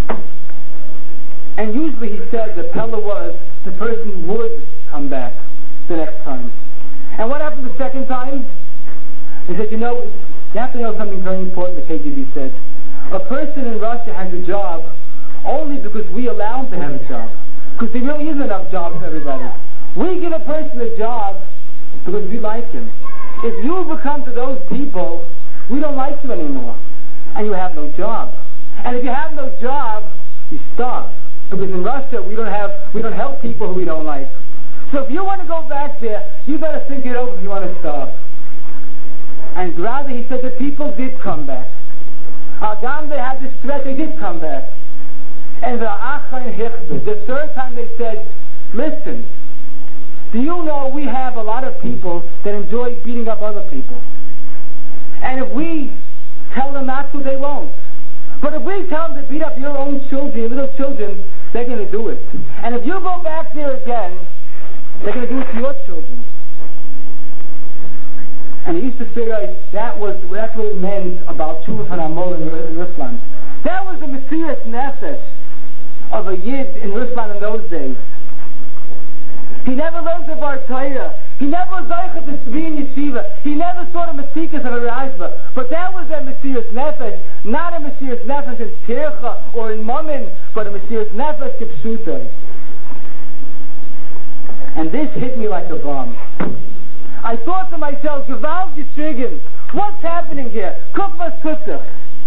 And usually he said the pella was the person would come back the next time. And what happened the second time? He said, you have to know something very important, the KGB said. A person in Russia has a job only because we allow him to have a job. Because there really isn't enough jobs for everybody. We give a person a job because we like him. If you become to those people, we don't like you anymore. And you have no job. And if you have no job, you starve. Because in Russia, we don't help people who we don't like. So if you want to go back there, you better think it over if you want to starve. And rather, he said, the people did come back. Agam, they had this threat, they did come back. And the third time they said, listen, do you know we have a lot of people that enjoy beating up other people? And if we tell them not to, they won't. But if we tell them to beat up your own children, your little children, they're going to do it. And if you go back there again, they're going to do it to your children. And he used to figure that's what it meant about Tshuva and Amol in Ruslan. That was the Mesiras Nefesh of a Yid in Ruslan in those days. He never learned the Bar Torah. He never was Zaycha to be in Yeshiva. He never saw the Mesikas of a Rashba. But that was their Mesiras Nefesh, not a Mesiras Nefesh in Tircha or in Mammon, but a Mesiras Nefesh Kipshuta. And this hit me like a bomb. I thought to myself, Gewalt Geschrigen, what's happening here? Kukvas Kutzach.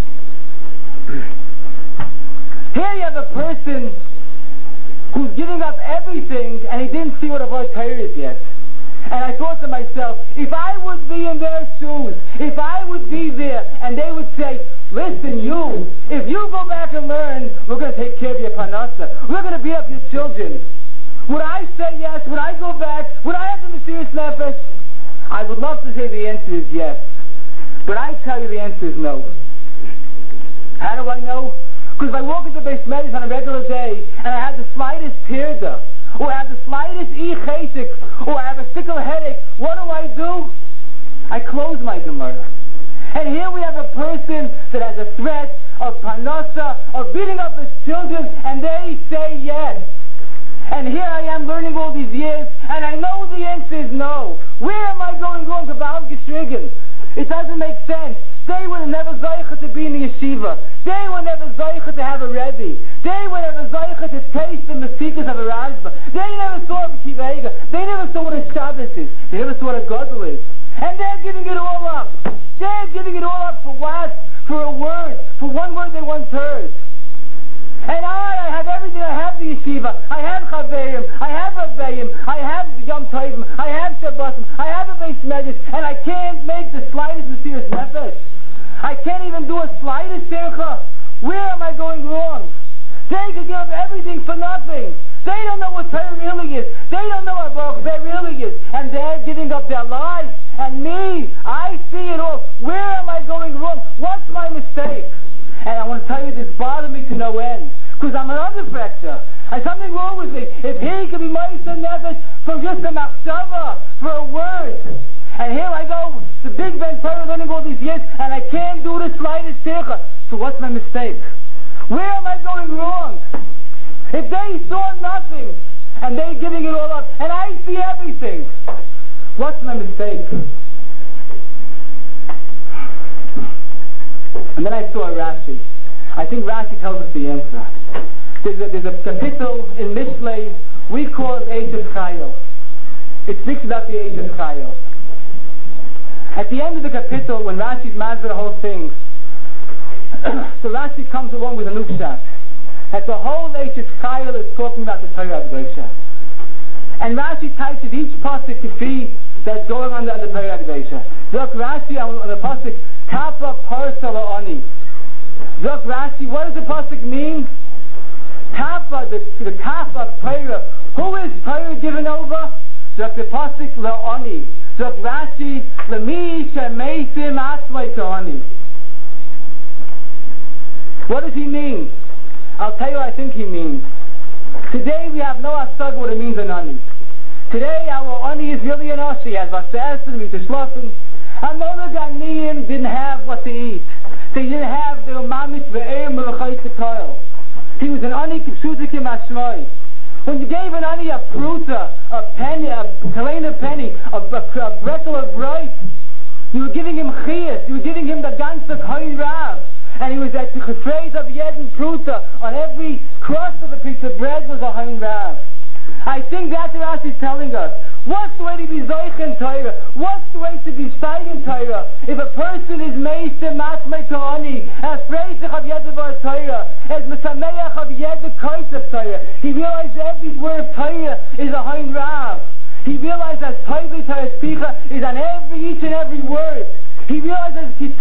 Here you have a person who's giving up everything and he didn't see what a Bar Torah is yet. And I thought to myself, if I would be in their shoes, if I would be there and they would say, listen you, if you go back and learn, we're going to take care of your panasa. We're going to beat up your children. Would I say yes? Would I go back? Would I have the Mesiras Nefesh? I would love to say the answer is yes. But I tell you the answer is no. How do I know? Because if I walk into Beis Medrash on a regular day and I have the slightest tirda, or I have the slightest chesik, or I have a sickle headache, what do? I close my Gemara. And here we have a person that has a threat of panasa, of beating up his children, and they say yes. And here I am learning all these years, and I know the answer is no. Where am I going wrong about Geschrigen? It doesn't make sense. They were never Zaycha to be in the yeshiva. They were never Zaycha to have a Rebbe. They were never Zaycha to taste the Mesikas of a Rashba. They never saw a Kiva Eiga. They never saw what a Shabbos is. They never saw what a Gadol is. And they're giving it all up. They're giving it all up for what? For a word. For one word they once heard. And I have everything. I have the yeshiva. I have chaverim. I have Rebbeim. I have Yom Tovim. I have Shabbosim. I have a Beis Medrash. And I can't make the slightest Mesiras Nefesh. I can't even do a slightest tircha. Where am I going wrong? They could give up everything for nothing. They don't know what Torah really is. They don't know what Baruch Hu really is. And they're giving up their lives. And me, I see it all. Where am I going wrong? What's my mistake? And I want to tell you, this bothered me to no end. Because I'm another fracture. There's something wrong with me. If he could be Meister Nefesh from just a machshava, for a word. And here I go, the Big Ben Torah learning all these years, and I can't do the slightest tircha. So what's my mistake? Where am I going wrong? If they saw nothing, and they're giving it all up, and I see everything, what's my mistake? And then I saw Rashi. I think Rashi tells us the answer. There's a capital in Mishlei we call it Eishes Chayil. It speaks about the Eishes Chayil. At the end of the capital, when Rashi's mazed the whole thing, so Rashi comes along with a new pshat. That the whole Eishes Chayil is talking about the Torah Kedosha. And Rashi types of each pasuk kifi that's going on the Torah Kedosha. Look, Rashi on the pasuk Kappa Parsa La'ani. Look, Rashi, what does the pasuk mean? Kappa, the Kappa of Torah. Who is Torah given over? Look, the pasuk La'ani. Look, Rashi, Lami Shemeisim Atzmai Ta'ani. What does he mean? I'll tell you what I think he means. Today we have no asag what it means an ani. Today our ani is really an ashi. He has vasasim, mitashlosim. Amolag aniyim didn't have what to eat. They didn't have the umamish ve'er melachai sekayel. He was an ani kipshudikim ashmai. When you gave an ani a pruta, a penny, a kalena penny, a bretzel of rice, you were giving him chiyas. You were giving him the ganze kohen rav. And he was at the phrase of Yedin Pruta. On every crust of a piece of bread was a Hain Rav. I think that's what Rashi's telling us. What's the way to be Zoich in Torah? What's the way to be Steig in Torah? If a person is Meisem Matmei To'ani, as Freizich of Yedavar Torah, as Mesameach of Yedakais of Torah, he realizes every word of Torah is a Hain Rav. He realizes that Toiv Torah Spicha is on each and every word. He realizes there is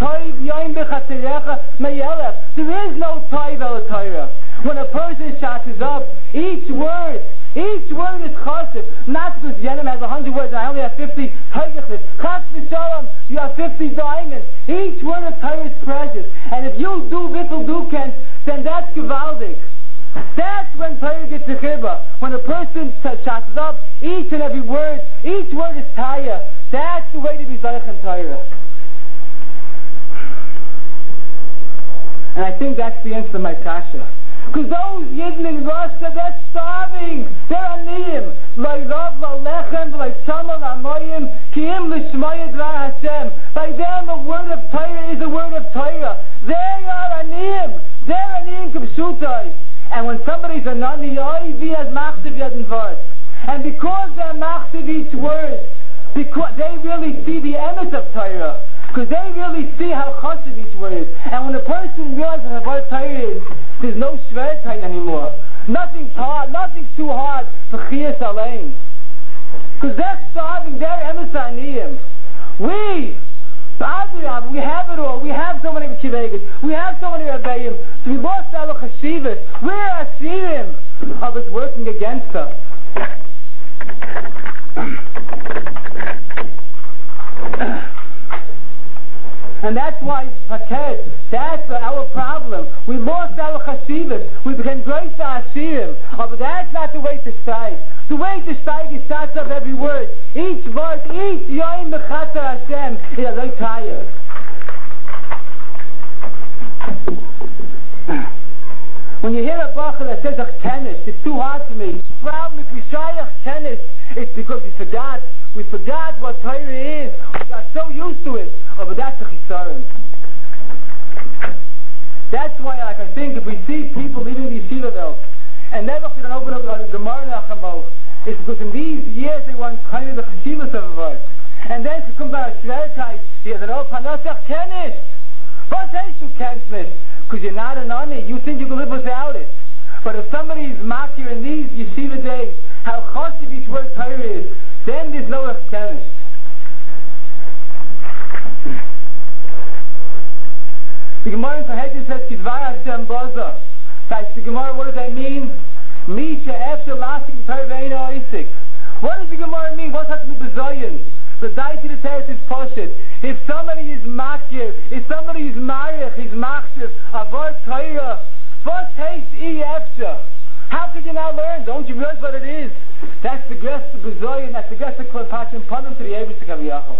no Toiv El Torah. When a person shatters up, each word is chashiv. Not because Yenim has 100 words and I only have 50. Chas v'shalom, you have 50 diamonds. Each word of Torah is precious. And if you do Vifel Dukens, then that's gewaldig. That's when Torah gets a chibah. When a person shots up each and every word, each word is Taya. That's the way to be Zayich in Torah. And I think that's the answer to my kasha. Because those Yidden in Russia, they're starving. They're aniyim. Like Rav, like Lechem, like Shamal, Amoyim, Kiyim, Lishmoyed, Ra Hashem. By them, the word of Torah is the word of Torah. They are aniyim. They're aniyim k'pshutai. And when somebody's a nani, oivi has machtiv yadin vart. And because they're machtiv each word, because they really see the emes of Torah. Because they really see how chashuv each word is. And when a person realizes what Torah is, there's no shvertai anymore. Nothing's hard, nothing's too hard for chiyas alein. Because they're starving, they're emes aniyim. We have it all. We have so many kivegas. We have so many rabbeim. So we lost our chashivas. We're ashirim of it's working against us. And that's why, Paket, that's our problem. We lost our chashivas. We became great ashirim. But that's not the way to stay. The way to stay is shots of every word. Each verse, each yoim mechatar Hashem is a very tired. When you hear a bacher that says tennis, it's too hard for me. The problem if we try tennis, it's because we forgot what Torah is. We got so used to it. But that's a chisaron. That's why, like, I think if we see people leaving the yeshiva belt and never they don't open up the Gemara Nachamol, it's because in these years they want kind of the chashivas of a verse. And then to come back to Shverkai, he has an open Panasach Kenish. What says you can't miss? Because you're not an ani, you think you can live without it. But if somebody is makir in these yeshiva days, how chashiv each word Torah is, then there's no Kenish. The Gemara in Sahedin says, Kidvar Hashem Baza. That's the Gemara, what does that mean? Misha Efshe Lasik Torah Ve'ena Isik. What does the Gemara mean? What's that to be bezoyin? The Daiti the Teres is Poshet. If somebody is makir, if somebody is marich, he's machshiv, Avar Torah, what taste Efshe? How could you not learn? Don't you realize what it is? That's the Gres to bezoyin, that's the Gres to Klepachim Panim to the Eibus to Kaviyachol.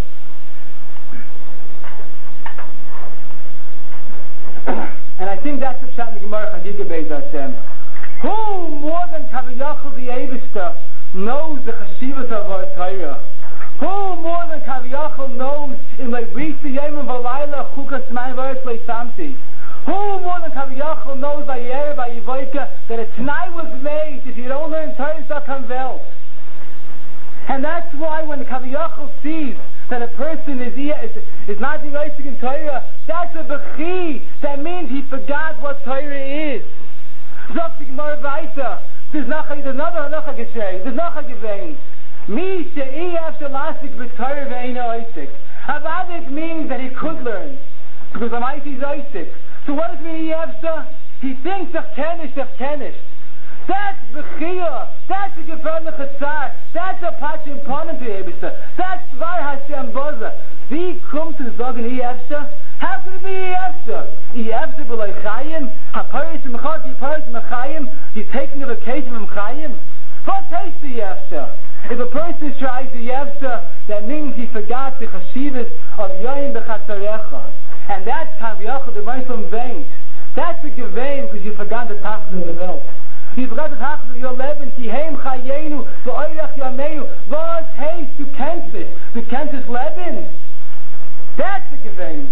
And I think that's the pshat in the Gemara Chagiga Beis Hashem. Who more than Kaviyachol the Eibishter knows the chashivas of our Torah? Who more than Kaviyachol knows in like Risi Yom and Valayla Chukas Man V'Eretz Leisamti? Who more than Kaviyachol knows by Yerev by Yivoika that a Tanai was made if you don't learn Torah Sakamvel? And that's why when the Kaviyachol sees that a person is not devoted in Torah, that's a bechi. That means he forgot what Torah is. There's another halacha geshay. There's no gevein. Mi she'i after lasik b'Torah ve'eino Isaac. Avadik means that he could learn because Amaisi is Isaac. So what does mean after? He thinks of Kenish. That's bechiyah. That's a gefer lechatzar. That's a pachim panim to Ebisa. That's Dvar Hashem Baza. Wie kommt zu sagen Efshe? How could it be Efshe? Efshe b'loi chayim? Ha-paris m'chad, ha-paris m'chayim? He's taking a vacation from chayim? What takes the Efshe? If a person tries the Efshe, that means he forgot the chashivas of Yoim b'chatzarecha. And that's Kaviyachol, the Meislam vein. That's a gevein because you forgot the tachas of the belt. You forgot the tachas of your leben, ki heim chayenu, v'oirach yameinu, v'os heis, du kennst es leben. That's a gevein.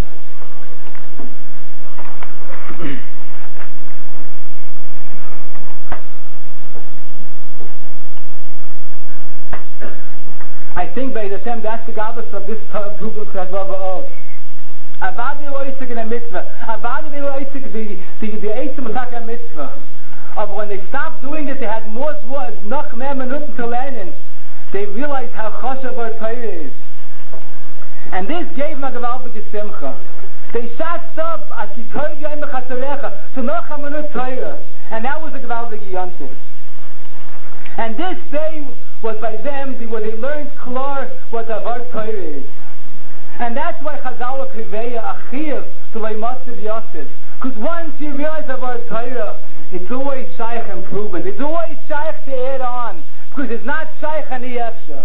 I think by the time that's the gabas of this group of Chazvava'ot. Avadi lo isik in a mitzvah. Avadi lo isik the eitzim attack a mitzvah. But when they stopped doing it, they had more minutes to learn. They realized how chashav our Torah is. And this gave them a gewaltige simcha. They shot up at the Torah Yom B'Chatzarecha to noch a minute Torah. And that was a gewaltige yontif. And this day was by them where they learned klar what Avar Torah is. And that's why Chazal Kriveya Achiv to Leimassiv Yosef. Because once you realize Avar Torah, it's always shaykh improvement. It's always shaykh to add on, because it's not shaykh ani efsha.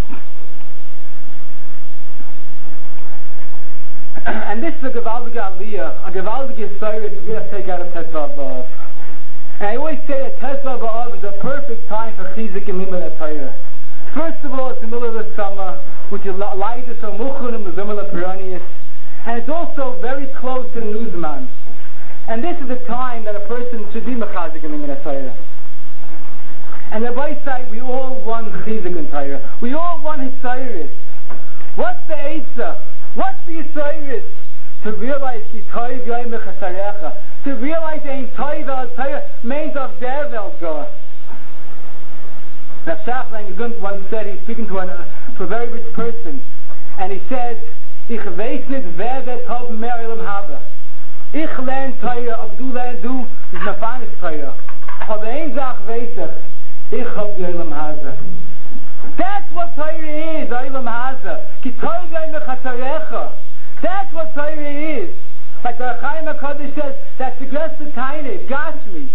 And this is a gewaldige aliyah, a gewaldige story that we have to take out of Tesvav B'Av. And I always say that Tesvav B'Av is a perfect time for chizik and limud Torah. First of all, it's the middle of the summer, which is light so muchun and mezumel peronius, and it's also very close to the Nuzman. And this is the time that a person should be mechazik and limud Torah. And the Rabbi said, we all want chizik and Torah. We all want hisayrus. What's the eitzah? What's the Yisraelis? To realize to realize ein toiv al Torah means of der Welt God. Rav Shachlang once said, he's speaking to a very rich person, and he said, Ich weiß nicht wer wird haben mehr Ilam habe. Ich lerne Torah, ob du lernst, du ist eine feine Torah. Aber ein Sach weiß ich hab die Ilam habe. That's what Torah is, Olam Haza. Ki Torah mechatarecha. That's what Torah is. Like the Chaim HaKadosh says, that's the Gresta Tainid, Gashmi.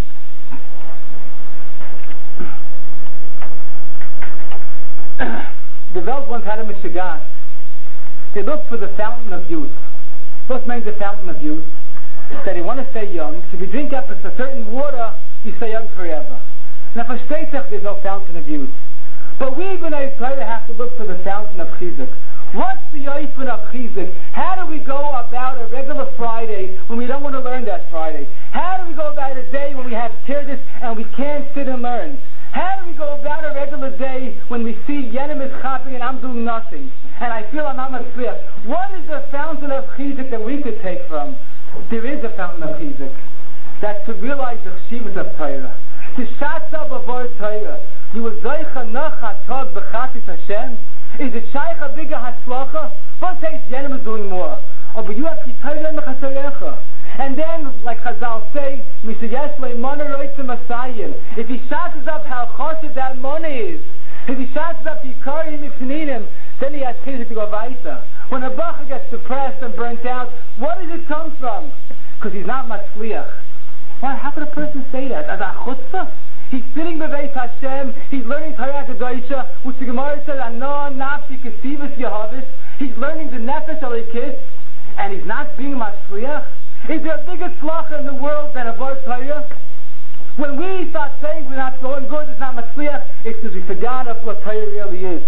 The Welt once had a Mishigas. They looked for the fountain of youth. What means the fountain of youth? That you want to stay young, so if you drink up a certain water, you stay young forever. Now for Shteitach, there's no fountain of youth. But we even have to look for the fountain of chizuk. What's the yoifin of chizuk? How do we go about a regular Friday when we don't want to learn that Friday? How do we go about a day when we have tirdis and we can't sit and learn? How do we go about a regular day when we see Yenim is chapping and I'm doing nothing? And I feel I'm not matzliach. What is the fountain of chizuk that we could take from? There is a fountain of chizuk. That's to realize the cheshivas of Torah. To shatza b'vor Torah. You will zeicha nachat tog b'chatis Hashem. Is it shaycha bigger hatzlacha? What says Yenim is doing more? Oh, but you have kitayra mechatarecha. And then, like Chazal say, Mishayesh le'mona roitzim asayim. If he shatzes up how choshev that money is, if he shatzes up yikarim ifninim, then he has chizik to go vaita. When a bacha gets depressed and burnt out, what does it come from? Because he's not matzliach. Why? How could a person say that? As a chutzpah? He's sitting b'Beis Hashem, he's learning Torah Kedosha, which the Gemara says, Ano nafshi kesivus Yehavis. He's learning the Nefesh Elikis, and he's not being matzliach. Is there a bigger tzlacha in the world than a Vor Torah? When we start saying we're not going good, it's not matzliach, it's because we forgot of what Torah really is.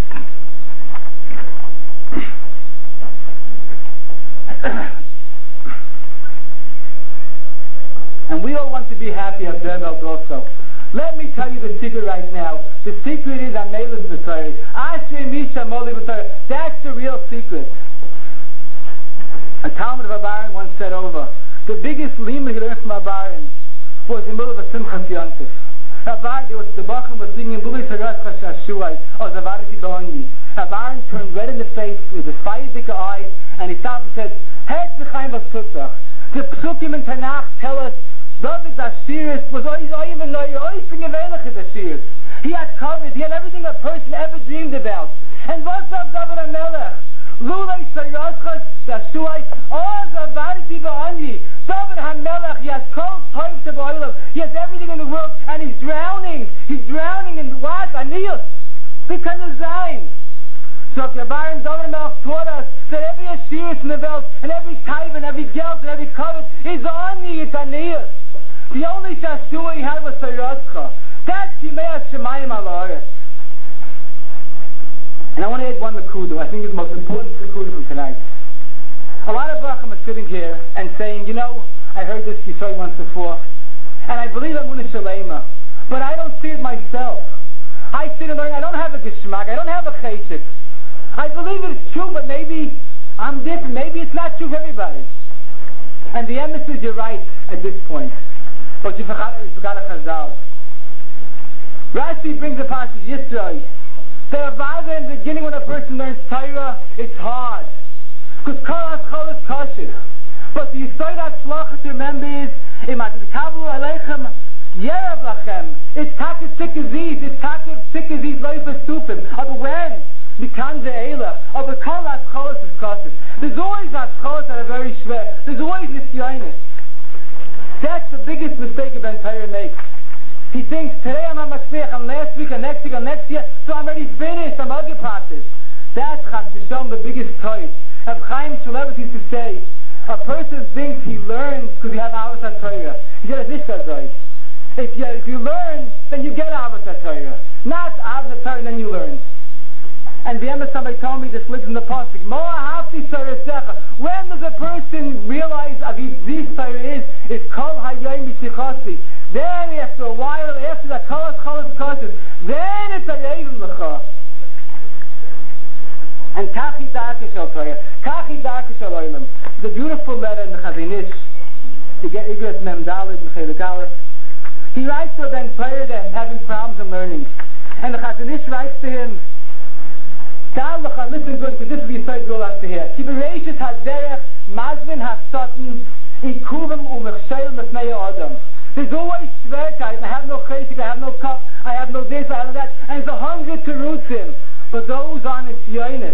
And we all want to be happy of Develt also. Let me tell you the secret right now. The secret is Amelus B'Torah. Asher Misha Moli B'Torah. That's the real secret. A Talmud of Abarim once said over, the biggest limud he learned from Abarim was in the middle of a Simchas Yontif. Abarim, there was the Bachim was singing Buli Sarascha Shashuai, or Zavarati B'Onyi. Abarim turned red in the face with his fire-dicka eyes, and he stopped and said, Hetz V'chaim V'Sutzach. The Psukim in Tanakh tell us David Ashiris was even Ashiris. He had covered, he had everything a person ever dreamed about. And what's up David HaMelech? Lulei Sayyashchas Dashuai Zavariti Ba'anyi. David HaMelech, he has cold toiv to Ba'ilam. He has everything in the world and he's drowning. He's drowning in what? Aniyus. Because of Zayin. So if Yabarim David HaMelech taught us that every Ashiris in the world and every taiv and every gelt and every covet is Anyi, it's Aniyus. The only Shashua he had was Sayyadcha. That's Yimei Shemayim al Haaretz. And I want to add one Nakuda. I think it's the most important Nakuda from tonight. A lot of Brachim are sitting here and saying, you know, I heard this Yisrael once before, and I believe Amunah Shalema, but I don't see it myself. I sit and learn, I don't have a Geshmak, I don't have a Cheshik. I believe it's true, but maybe I'm different. Maybe it's not true for everybody. And the emphasis, you're right at this point. But you forgot a Chazal. Rashi brings a passage Yisrael. The Avada in the beginning when a person learns Torah, it's hard. Because Kol HaSchol is kosher. But the Yisrael HaShlach to remember is, Imat Kablu Aleichem Yerev Lachem. It's Takis Tikkaziz. It's Takis Tikkaziz Loifas Tufim. But when? Mikan Ve'elach. Or the Kol HaSchol is kosher. There's always HaSchol that are very schwer. There's always Nisyonis. That's the biggest mistake a Ben Torah makes. He thinks, today I'm a Matzliach, and last week, and next week, and next year, so I'm already finished, I'm Agapasses. That's Chas V'Shalom, the biggest toy. Reb Chaim Shmulevitz used to say, a person thinks he learns because he has Ahavas HaTorah. He said, "This does right. If you learn, then you get Ahavas HaTorah. Not Ahavas HaTorah, then you learn." And the Emes somebody told me this lives in the pasuk. Mo ahavti Torah. When does a person realize this Torah is kol hayom b'sichasi? Then after a while, after that kol chalas kashes, then it's a yevim lecha. And kachi darke shel Torah, kachi darke shel olam. The beautiful letter in the Chazon Ish, you get Igros Mem Daled Mechelik Aleph. He writes to a Ben Torah that's having problems in learning, and the Chazon Ish writes to him. Listen good, because this is the Yisrael you'll have to hear. Kibereshis haderech mazvin hasotin ikuvim umechsheil mefnei adam. There's always Schwerkeit. I have no chesik, I have no cup, I have no this, I have no that, and there's 100 terutzim. But those are nisyonis.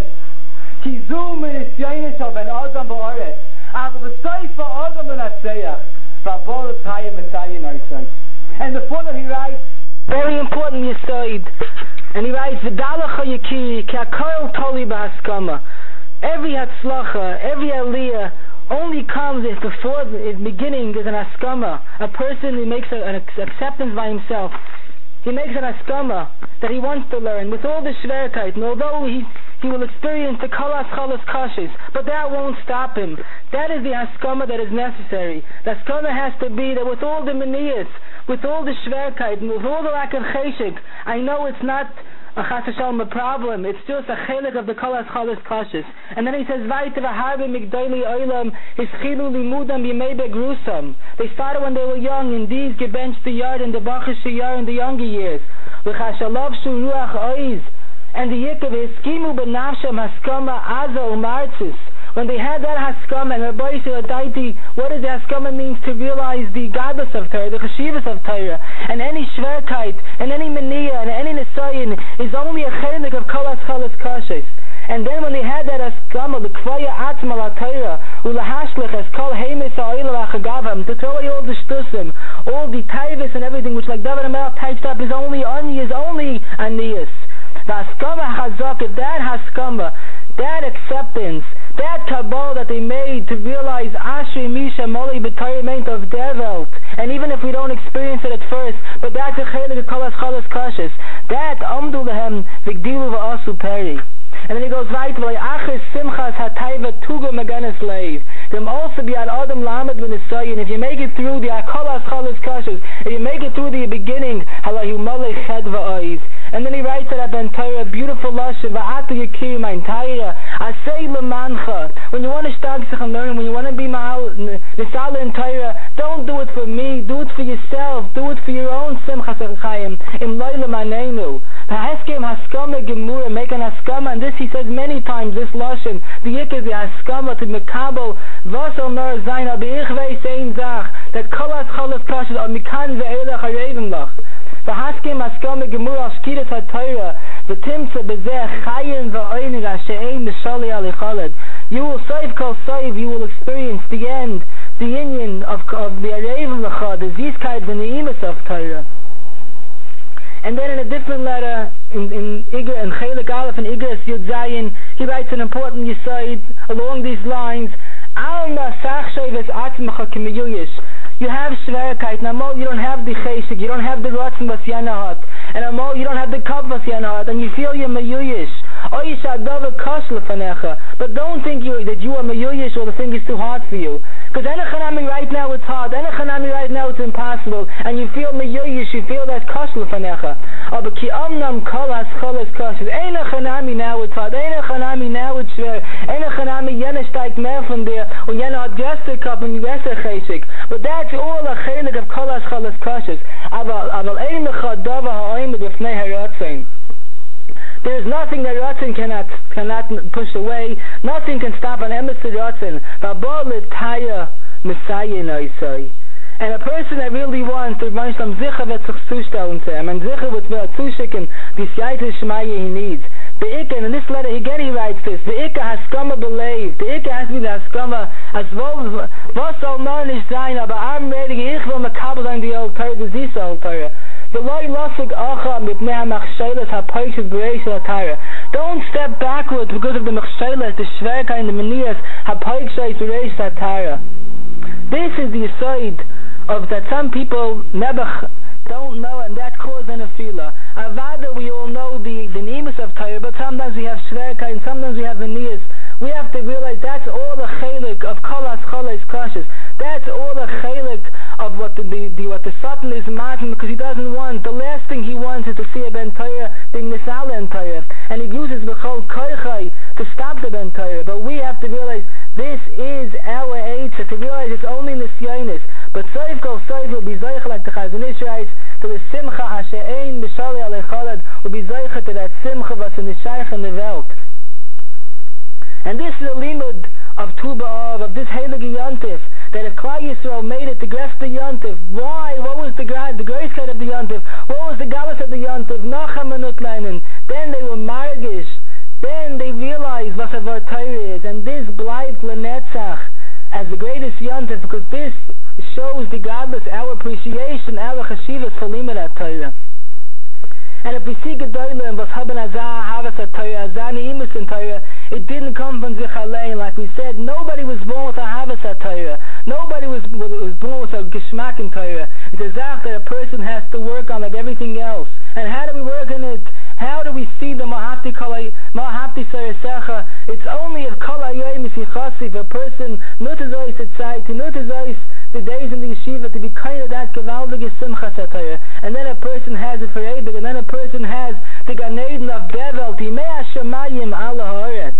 Kizum nisyonis shal ben adam ba'aretz. Aval v'soifa adam v'natzeach. V'abol tayim etayim oisai. And before that he writes, very important Yisoid. And he writes, V'dalacha Yekiri, ki hakol toli b'haskama. Every hatzlacha, every aliyah only comes if before its beginning is an haskama. A person who makes an acceptance by himself. He makes an haskama that he wants to learn with all the shverkeit, and although he will experience the kalas chalas kashes, but that won't stop him. That is the haskama that is necessary. The haskama has to be that with all the maniyas, with all the shverkeit, with all the lack of cheshik, I know it's not a chas v'shalom a problem, it's just a chelik of the kalas chalas kashes. And then he says, Vayte v'harbe migdoli oilam hischilu limudam b'yimei begrusam. They started when they were young, and these gebenched the yard and the bachish yard in the younger years. V'chashalav shu ruach oiz. And the yikav hiskimu b'nafsham haskama aza umartzis. When they had that haskama, and Rabbi Daiti, what does the haskama means to realize the godless of Torah, the cheshivas of Torah, and any shverkeit, and any meniya, and any nesayin is only a chelik of kalas chalas kashes. And then when they had that haskama, the kvaya atzma la Torah, ulahashlich as kol heimis ha'oil lachagavam, to throw away all the shtusim, all the taivas and everything, which like David HaMelech typed up, is only aniyas. The haskama chazak, if that haskama, that acceptance, that kabbalah that they made to realize Ashri Misha Moli B'Torah meant of their welt, and even if we don't experience it at first, but that's a chelik of kalas chalas kashes, that amdu lehem v'gdilu v'asu peri. And then he goes right to Achis Simchas Hatayva Tuga Maganis Leiv. Them also be at Adam Lamed V'Nisayin. If you make it through the Akalas Chalas Kashas, if you make it through the beginning, Halahu Malech Ched V'Oiz. And then he writes at Ben Torah, beautiful lashon, V'atu Yekiri Mein Torah, Asay L'mancha. When you want to start and learn, when you want to be Nisala in Torah, don't do it for me, do it for yourself, do it for your own Simchas Chayim. Im Loila Manenu. V'Heskem Haskama Gemura, make an Haskama, and this he says many times, this lashon, the Yikah, the Haskama to Mekabel, Vasal Nar Zaina, B'Ichvei Sein Zach, that Kolas Chalas Kashas, or Mikan Ve'elech HaRevim Lach. V'Haskem Haskama Gemura, Shkiras HaTorah, V'Timtza B'Zeh, Chayim V'Oinig, Ashe'ein B'Shali Alichalad. You will save Kol Save, you will experience the end, the union of the Arevim Lach, the Zizkeit V'Neimus of Torah. And then in a different letter, in Chelik Aleph and Igros Yud Zayin, he writes an important yisoid along these lines. You have shverkeit, now you don't have the cheshik, you don't have the rotzen was yanahat, and you don't have the kav was yanahat, and you feel you're meyuyish. But don't think that you are meyuyish or the thing is too hard for you. Because enechanami right now it's hard, enechanami right now it's impossible, and you feel meyuyish, you feel that kosh lefanecha. But ki amnam kol hascholas koshes, enechanami now it's hard, enechanami now it's schwer, enechanami jene steigt mehr von dir, und jene hat größer Kopf und größer cheshik. But that's all a chelik of kol hascholas koshes. Aber ein mechad dava ha'oim b'fnei haratzin. There is nothing that Ratzin cannot push away. Nothing can stop an emissary Ratzin. And a person that really wants to remind some Zicha wird sich zustellen zu ihm, and Zicha wird zuschicken, die Sjaite Shmaya he needs. The Ikka, and in this letter again he writes this, the Ikka haskama believe, the Ikka has to be the haskama, as was soll noch nicht sein, aber armredige, ich will makabel sein die old Torah, das ist old Torah. The loy lasig acha mit mea machsheles ha-poishes bereish ha-Torah. Don't step backwards because of the machsheles, the shverka and the manias ha-poishes bereish ha-Torah. This is the aside of that some people never don't know, and that causes an afila. Avada, we all know the nimus of Torah, but sometimes we have shverka and sometimes we have manias. We have to realize that's all the chalik of kolas choles kashas. That's all the chalik of what the Satan is marking, because he doesn't want, the last thing he wants is to see a ben Torah being nisala in Torah, and he uses b'chol koichai to stop the ben Torah. But we have to realize this is our eitzah, to realize it's only nisyonis. But soif kol soif will be zoich, like the Chazon Ish writes, to the simcha asher ein b'shali alei cholad, will be zoich to that simcha was in the shaykh in the Welt. And this is a limud of Tu B'Av, of this heilige Yontif, that if Klal Yisrael made it to grasp the Yontif, why? What was the gracekeit of the Yontif? What was the galus of the Yontif? Nacham and Utleinen. Then they were margish. Then they realized what a Torah is, and this bleibt lenetzach as the greatest Yontif, because this shows the godless our appreciation, our chashivas for limud at Torah. And if we see Gedolim, was haben Azah, Havas HaTorah, Azah Neimus in Torah, it didn't come from Zich Alein. Like we said, nobody was born with a Havas HaTorah. Nobody was born with a Geschmack in Torah. It's a Zach that a person has to work on like everything else. And how do we work on it? How do we see the Mahafti Sayasecha? It's only if Kol Hayoim is Yichasi, if a person nutazais at sight, nutazais the days in the yeshiva, to be kind of that gewaldige Simchas HaTorah. And then a person has it for Eibig, and then a person has the Gan Eden of Bevel, Timei HaShamayim Ala Haaretz.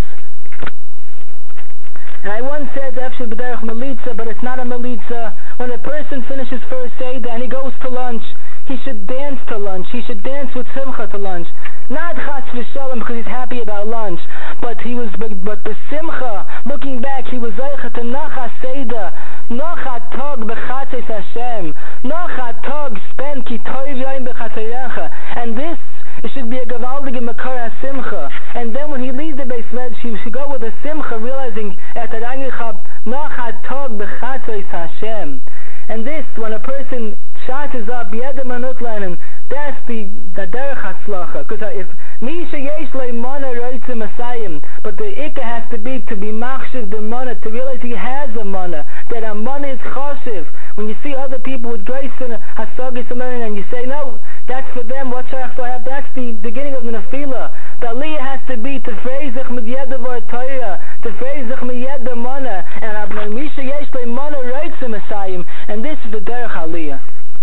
And I once said, Efshel B'derech Melitza, but it's not a Melitza. When a person finishes first Seder and he goes to lunch, he should dance to lunch. He should dance with Simcha to lunch. Not Chas V'Shalom because he's happy about lunch, but the Simcha, looking back, he was Zeicha to Nachas Seder, Nachat Tog B'Chatzes Hashem, Nachat Tog Spend Ki Toiv Yoim B'Chatzerecha. And this, it should be a Gavaldige Makar HaSimcha. And then when he leaves the Beis Medrash, he should go with a Simcha, realizing at the Rangichab, Nachat Tog B'Chatzes Hashem. And this, when a person charges up, Yedem Anutlanen, that's the Derech Hatzlacha. Because if Misha Yesh Le Mana Roitze Masayim, but the Ikka has to be machshiv the Mana, to realize he has a Mana, that a Mana is choshev. When you see other people with grace and Hasagis and learning, and you say, no, that's for them, what shall I have? That's the beginning of the Nefila. The Aliyah has to be to Freizich Med Yedavar Torah, to Freizich Med Yeda Mana, and Misha Yesh Le Mana Roitze Masayim, and this is the Derech Aliyah.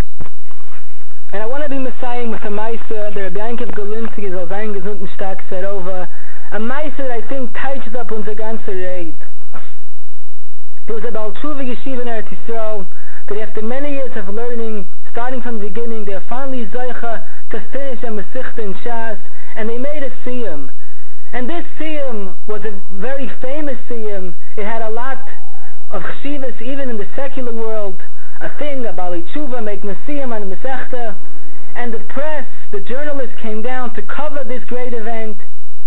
And I want to be Messiah with a Maisa, the Rabbi Yankiv Galinsky is al sein gesunden stark said over, a Maisa that I think touched up unser ganze Reit. There was a Baal Tshuva Yeshiva in Eretz Yisrael, that after many years of learning, starting from the beginning, they are finally Zaycha to finish a Mesichta in Shas, and they made a Siyum. And this Siyum was a very famous Siyum. It had a lot of Chshivas, even in the secular world, a thing about Tshuva making a Siyum and a Masechta, and the press, the journalists came down to cover this great event,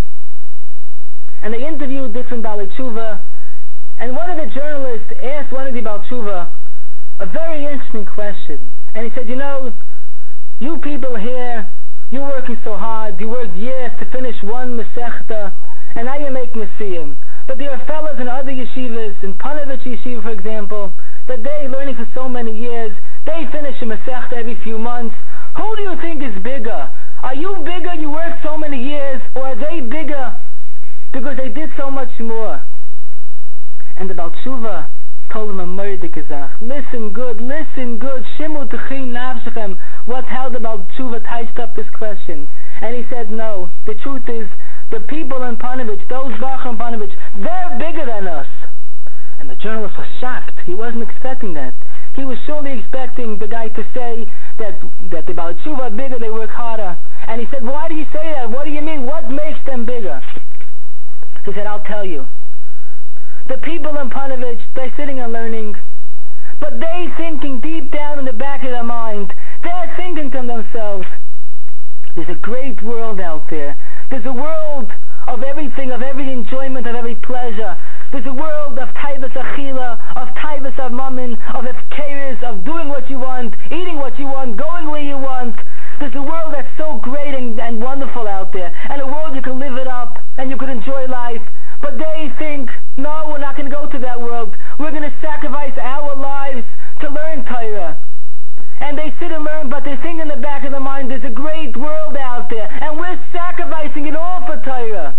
and they interviewed different Baalei Tshuva, and one of the journalists asked one of the Baalei Tshuva a very interesting question, and he said, you know, you people here, you're working so hard, you worked years to finish one Masechta, and now you're making a Siyum, but there are fellows in other yeshivas, in Panovich Yeshiva for example, that they, learning for so many years, they finish a Masechta every few months. Who do you think is bigger? Are you bigger, you worked so many years, or are they bigger because they did so much more? And the Baal Tshuva told him a murder kazach. Listen good, Shimu T'chin Nafshechem. How the Baal Tshuva touched up this question? And he said, no, the truth is, the people in Panovich, those Bachar in Panovich, they're bigger than us. And the journalist was shocked. He wasn't expecting that. He was surely expecting the guy to say that the Baal Tshuva are bigger, they work harder. And he said, why do you say that? What do you mean? What makes them bigger? He said, I'll tell you. The people in Panovich, they're sitting and learning, but they thinking deep down in the back of their mind, they're thinking to themselves, there's a great world out there. There's a world of everything, of every enjoyment, of every pleasure. There's a world of taivas achila, of taivas of mammon, of efkeres, of doing what you want, eating what you want, going where you want. There's a world that's so great and wonderful out there, and a world you can live it up, and you can enjoy life. But they think, no, we're not going to go to that world. We're going to sacrifice our lives to learn Torah. And they sit and learn, but they think in the back of their mind, there's a great world out there, and we're sacrificing it all for Torah.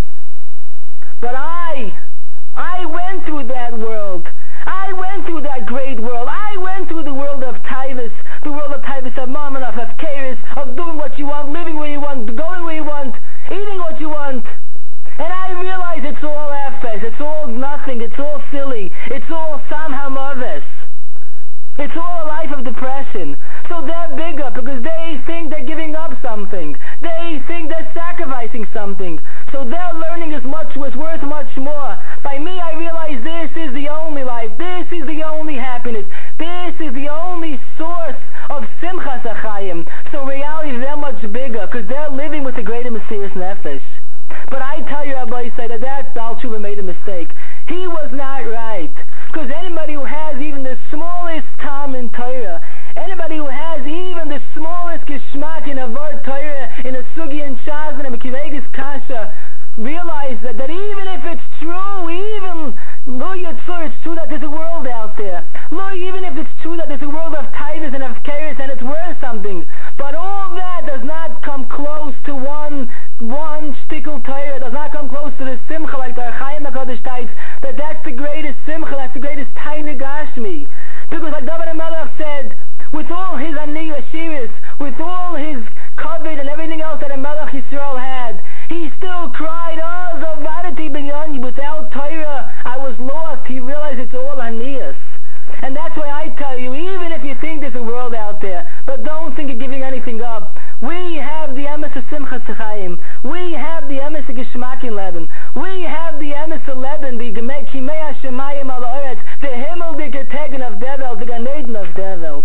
But I went through that world. I went through that great world. I went through the world of taivas, the world of taivas of mammon, of efkeres, of doing what you want, living where you want, going where you want, eating what you want. And I realize it's all efes, it's all nothing, it's all silly, it's all samha maves. It's all a life of depression. So they're bigger because they think they're giving up something. They think they're sacrificing something. So their learning is worth much more. By me, I realize this is the only life. This is the only happiness. This is the only source of simchas achayim. So reality is that much bigger because they're living with a greater mysterious nefesh. But I tell you, Rabbi said that Baal Tshuva made a mistake. He was not right. Because anybody who has even the smallest time in Torah, anybody who has even the smallest geschmack in a word Torah, in a sugi and shaz and a mekiveges kasha, realize that even if it's true, even lo yitzur, it's true that there's a world out there. Lo, even if it's true that there's a world of taivas and of keres and it's worth something, but all that does not come close to one shtickle Torah, does not come close to the simcha like the Chaim HaKadosh states, that's the greatest simcha, that's the greatest tainug gashmi. Because like David HaMelech said, with all his ani ashiris, with all his kavod and everything else that a Melech Yisrael had, he still cried, oh, zavadati b'yani, without Torah, I was lost. He realized it's all anias. And that's why I tell you, even if you think there's a world out there, but don't think you're giving anything up, we have the emes of Simchas Chaim. We have the emes of Geschmack in Leben. We have the emes of Leben, the Kimei HaShemayim al Haaretz, the Himmel, the Getegen of der Welt, the Gan Eden of der Welt.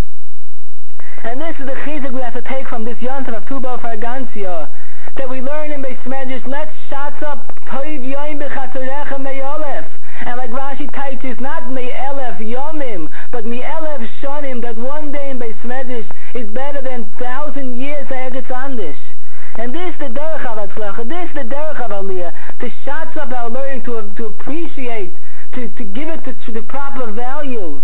And this is the chizuk we have to take from this Yontif of Tu B'Av Fargansia, that we learn in Beis Medrash, let's shatz up Toiv Yoim B'Chatzorecha Me'olef. And like Rashi teaches, not Me'elef Yomim, but Me'elef Shonim, that one day in Beis Medrash is better than 1,000 years Eretz Andish. And this is the derech of Hatzlacha, this is the derech of Aliyah, to shatz up our learning, to appreciate, to give it to the proper value.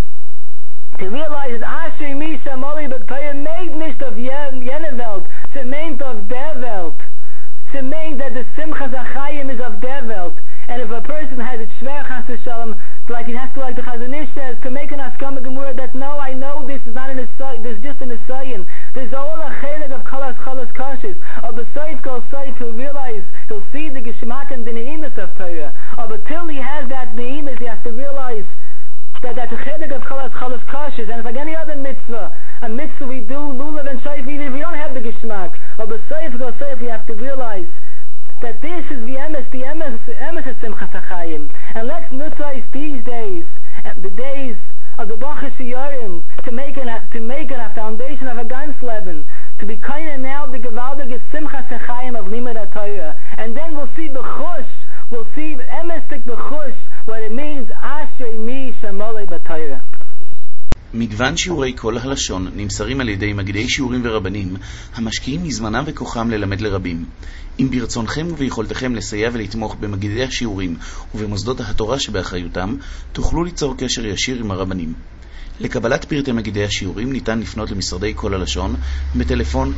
To realize that Ashrei Mi Shamoli B'Torah made nicht of jene Welt, sie meint of der Welt. Sie meint that the Simchas Achayim is of der Welt. And if a person has it shver chas v'shalom, like he has to, like the Chazon Ish says, to make an askama gemura that no, I know this is not an asay, this is just an asayin. There's all a chelik of kolas kashis. Or b'soif kol soif, he'll realize, he'll see the geschmack and the neimus of Torah. Or but till he has that neimus, he has to realize that's a chelik of kolas kashis. And it's like any other mitzvah. A mitzvah we do, lulav and shayf, even if we don't have the geschmack. Or b'soif kol soif, you have to realize that this is the emes of Simchas HaChayim. And let's nutzais these days, the days of the Bachar Shiyorim, to make a foundation of a ganz Leben, to be kind of now the gewaltige Simchas HaChayim of Limud HaTorah. And then we'll see B'chush, we'll see emestik B'chush, what it means, Ashrei Mi Shamolei B'Torah. מגוון שיעורי כל הלשון נמסרים על ידי מגידי שיעורים ורבנים המשקיעים מזמנם וכוחם ללמד לרבים. אם ברצונכם וביכולתכם לסייע ולתמוך במגידי השיעורים ובמוסדות התורה שבאחריותם, תוכלו ליצור קשר ישיר עם הרבנים. לקבלת פרטי מגידי השיעורים ניתן לפנות למשרדי כל הלשון בטלפון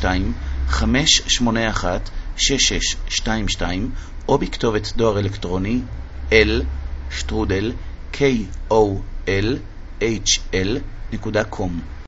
02-581-6622 או בכתובת דואר אלקטרוני l@kol.hl.com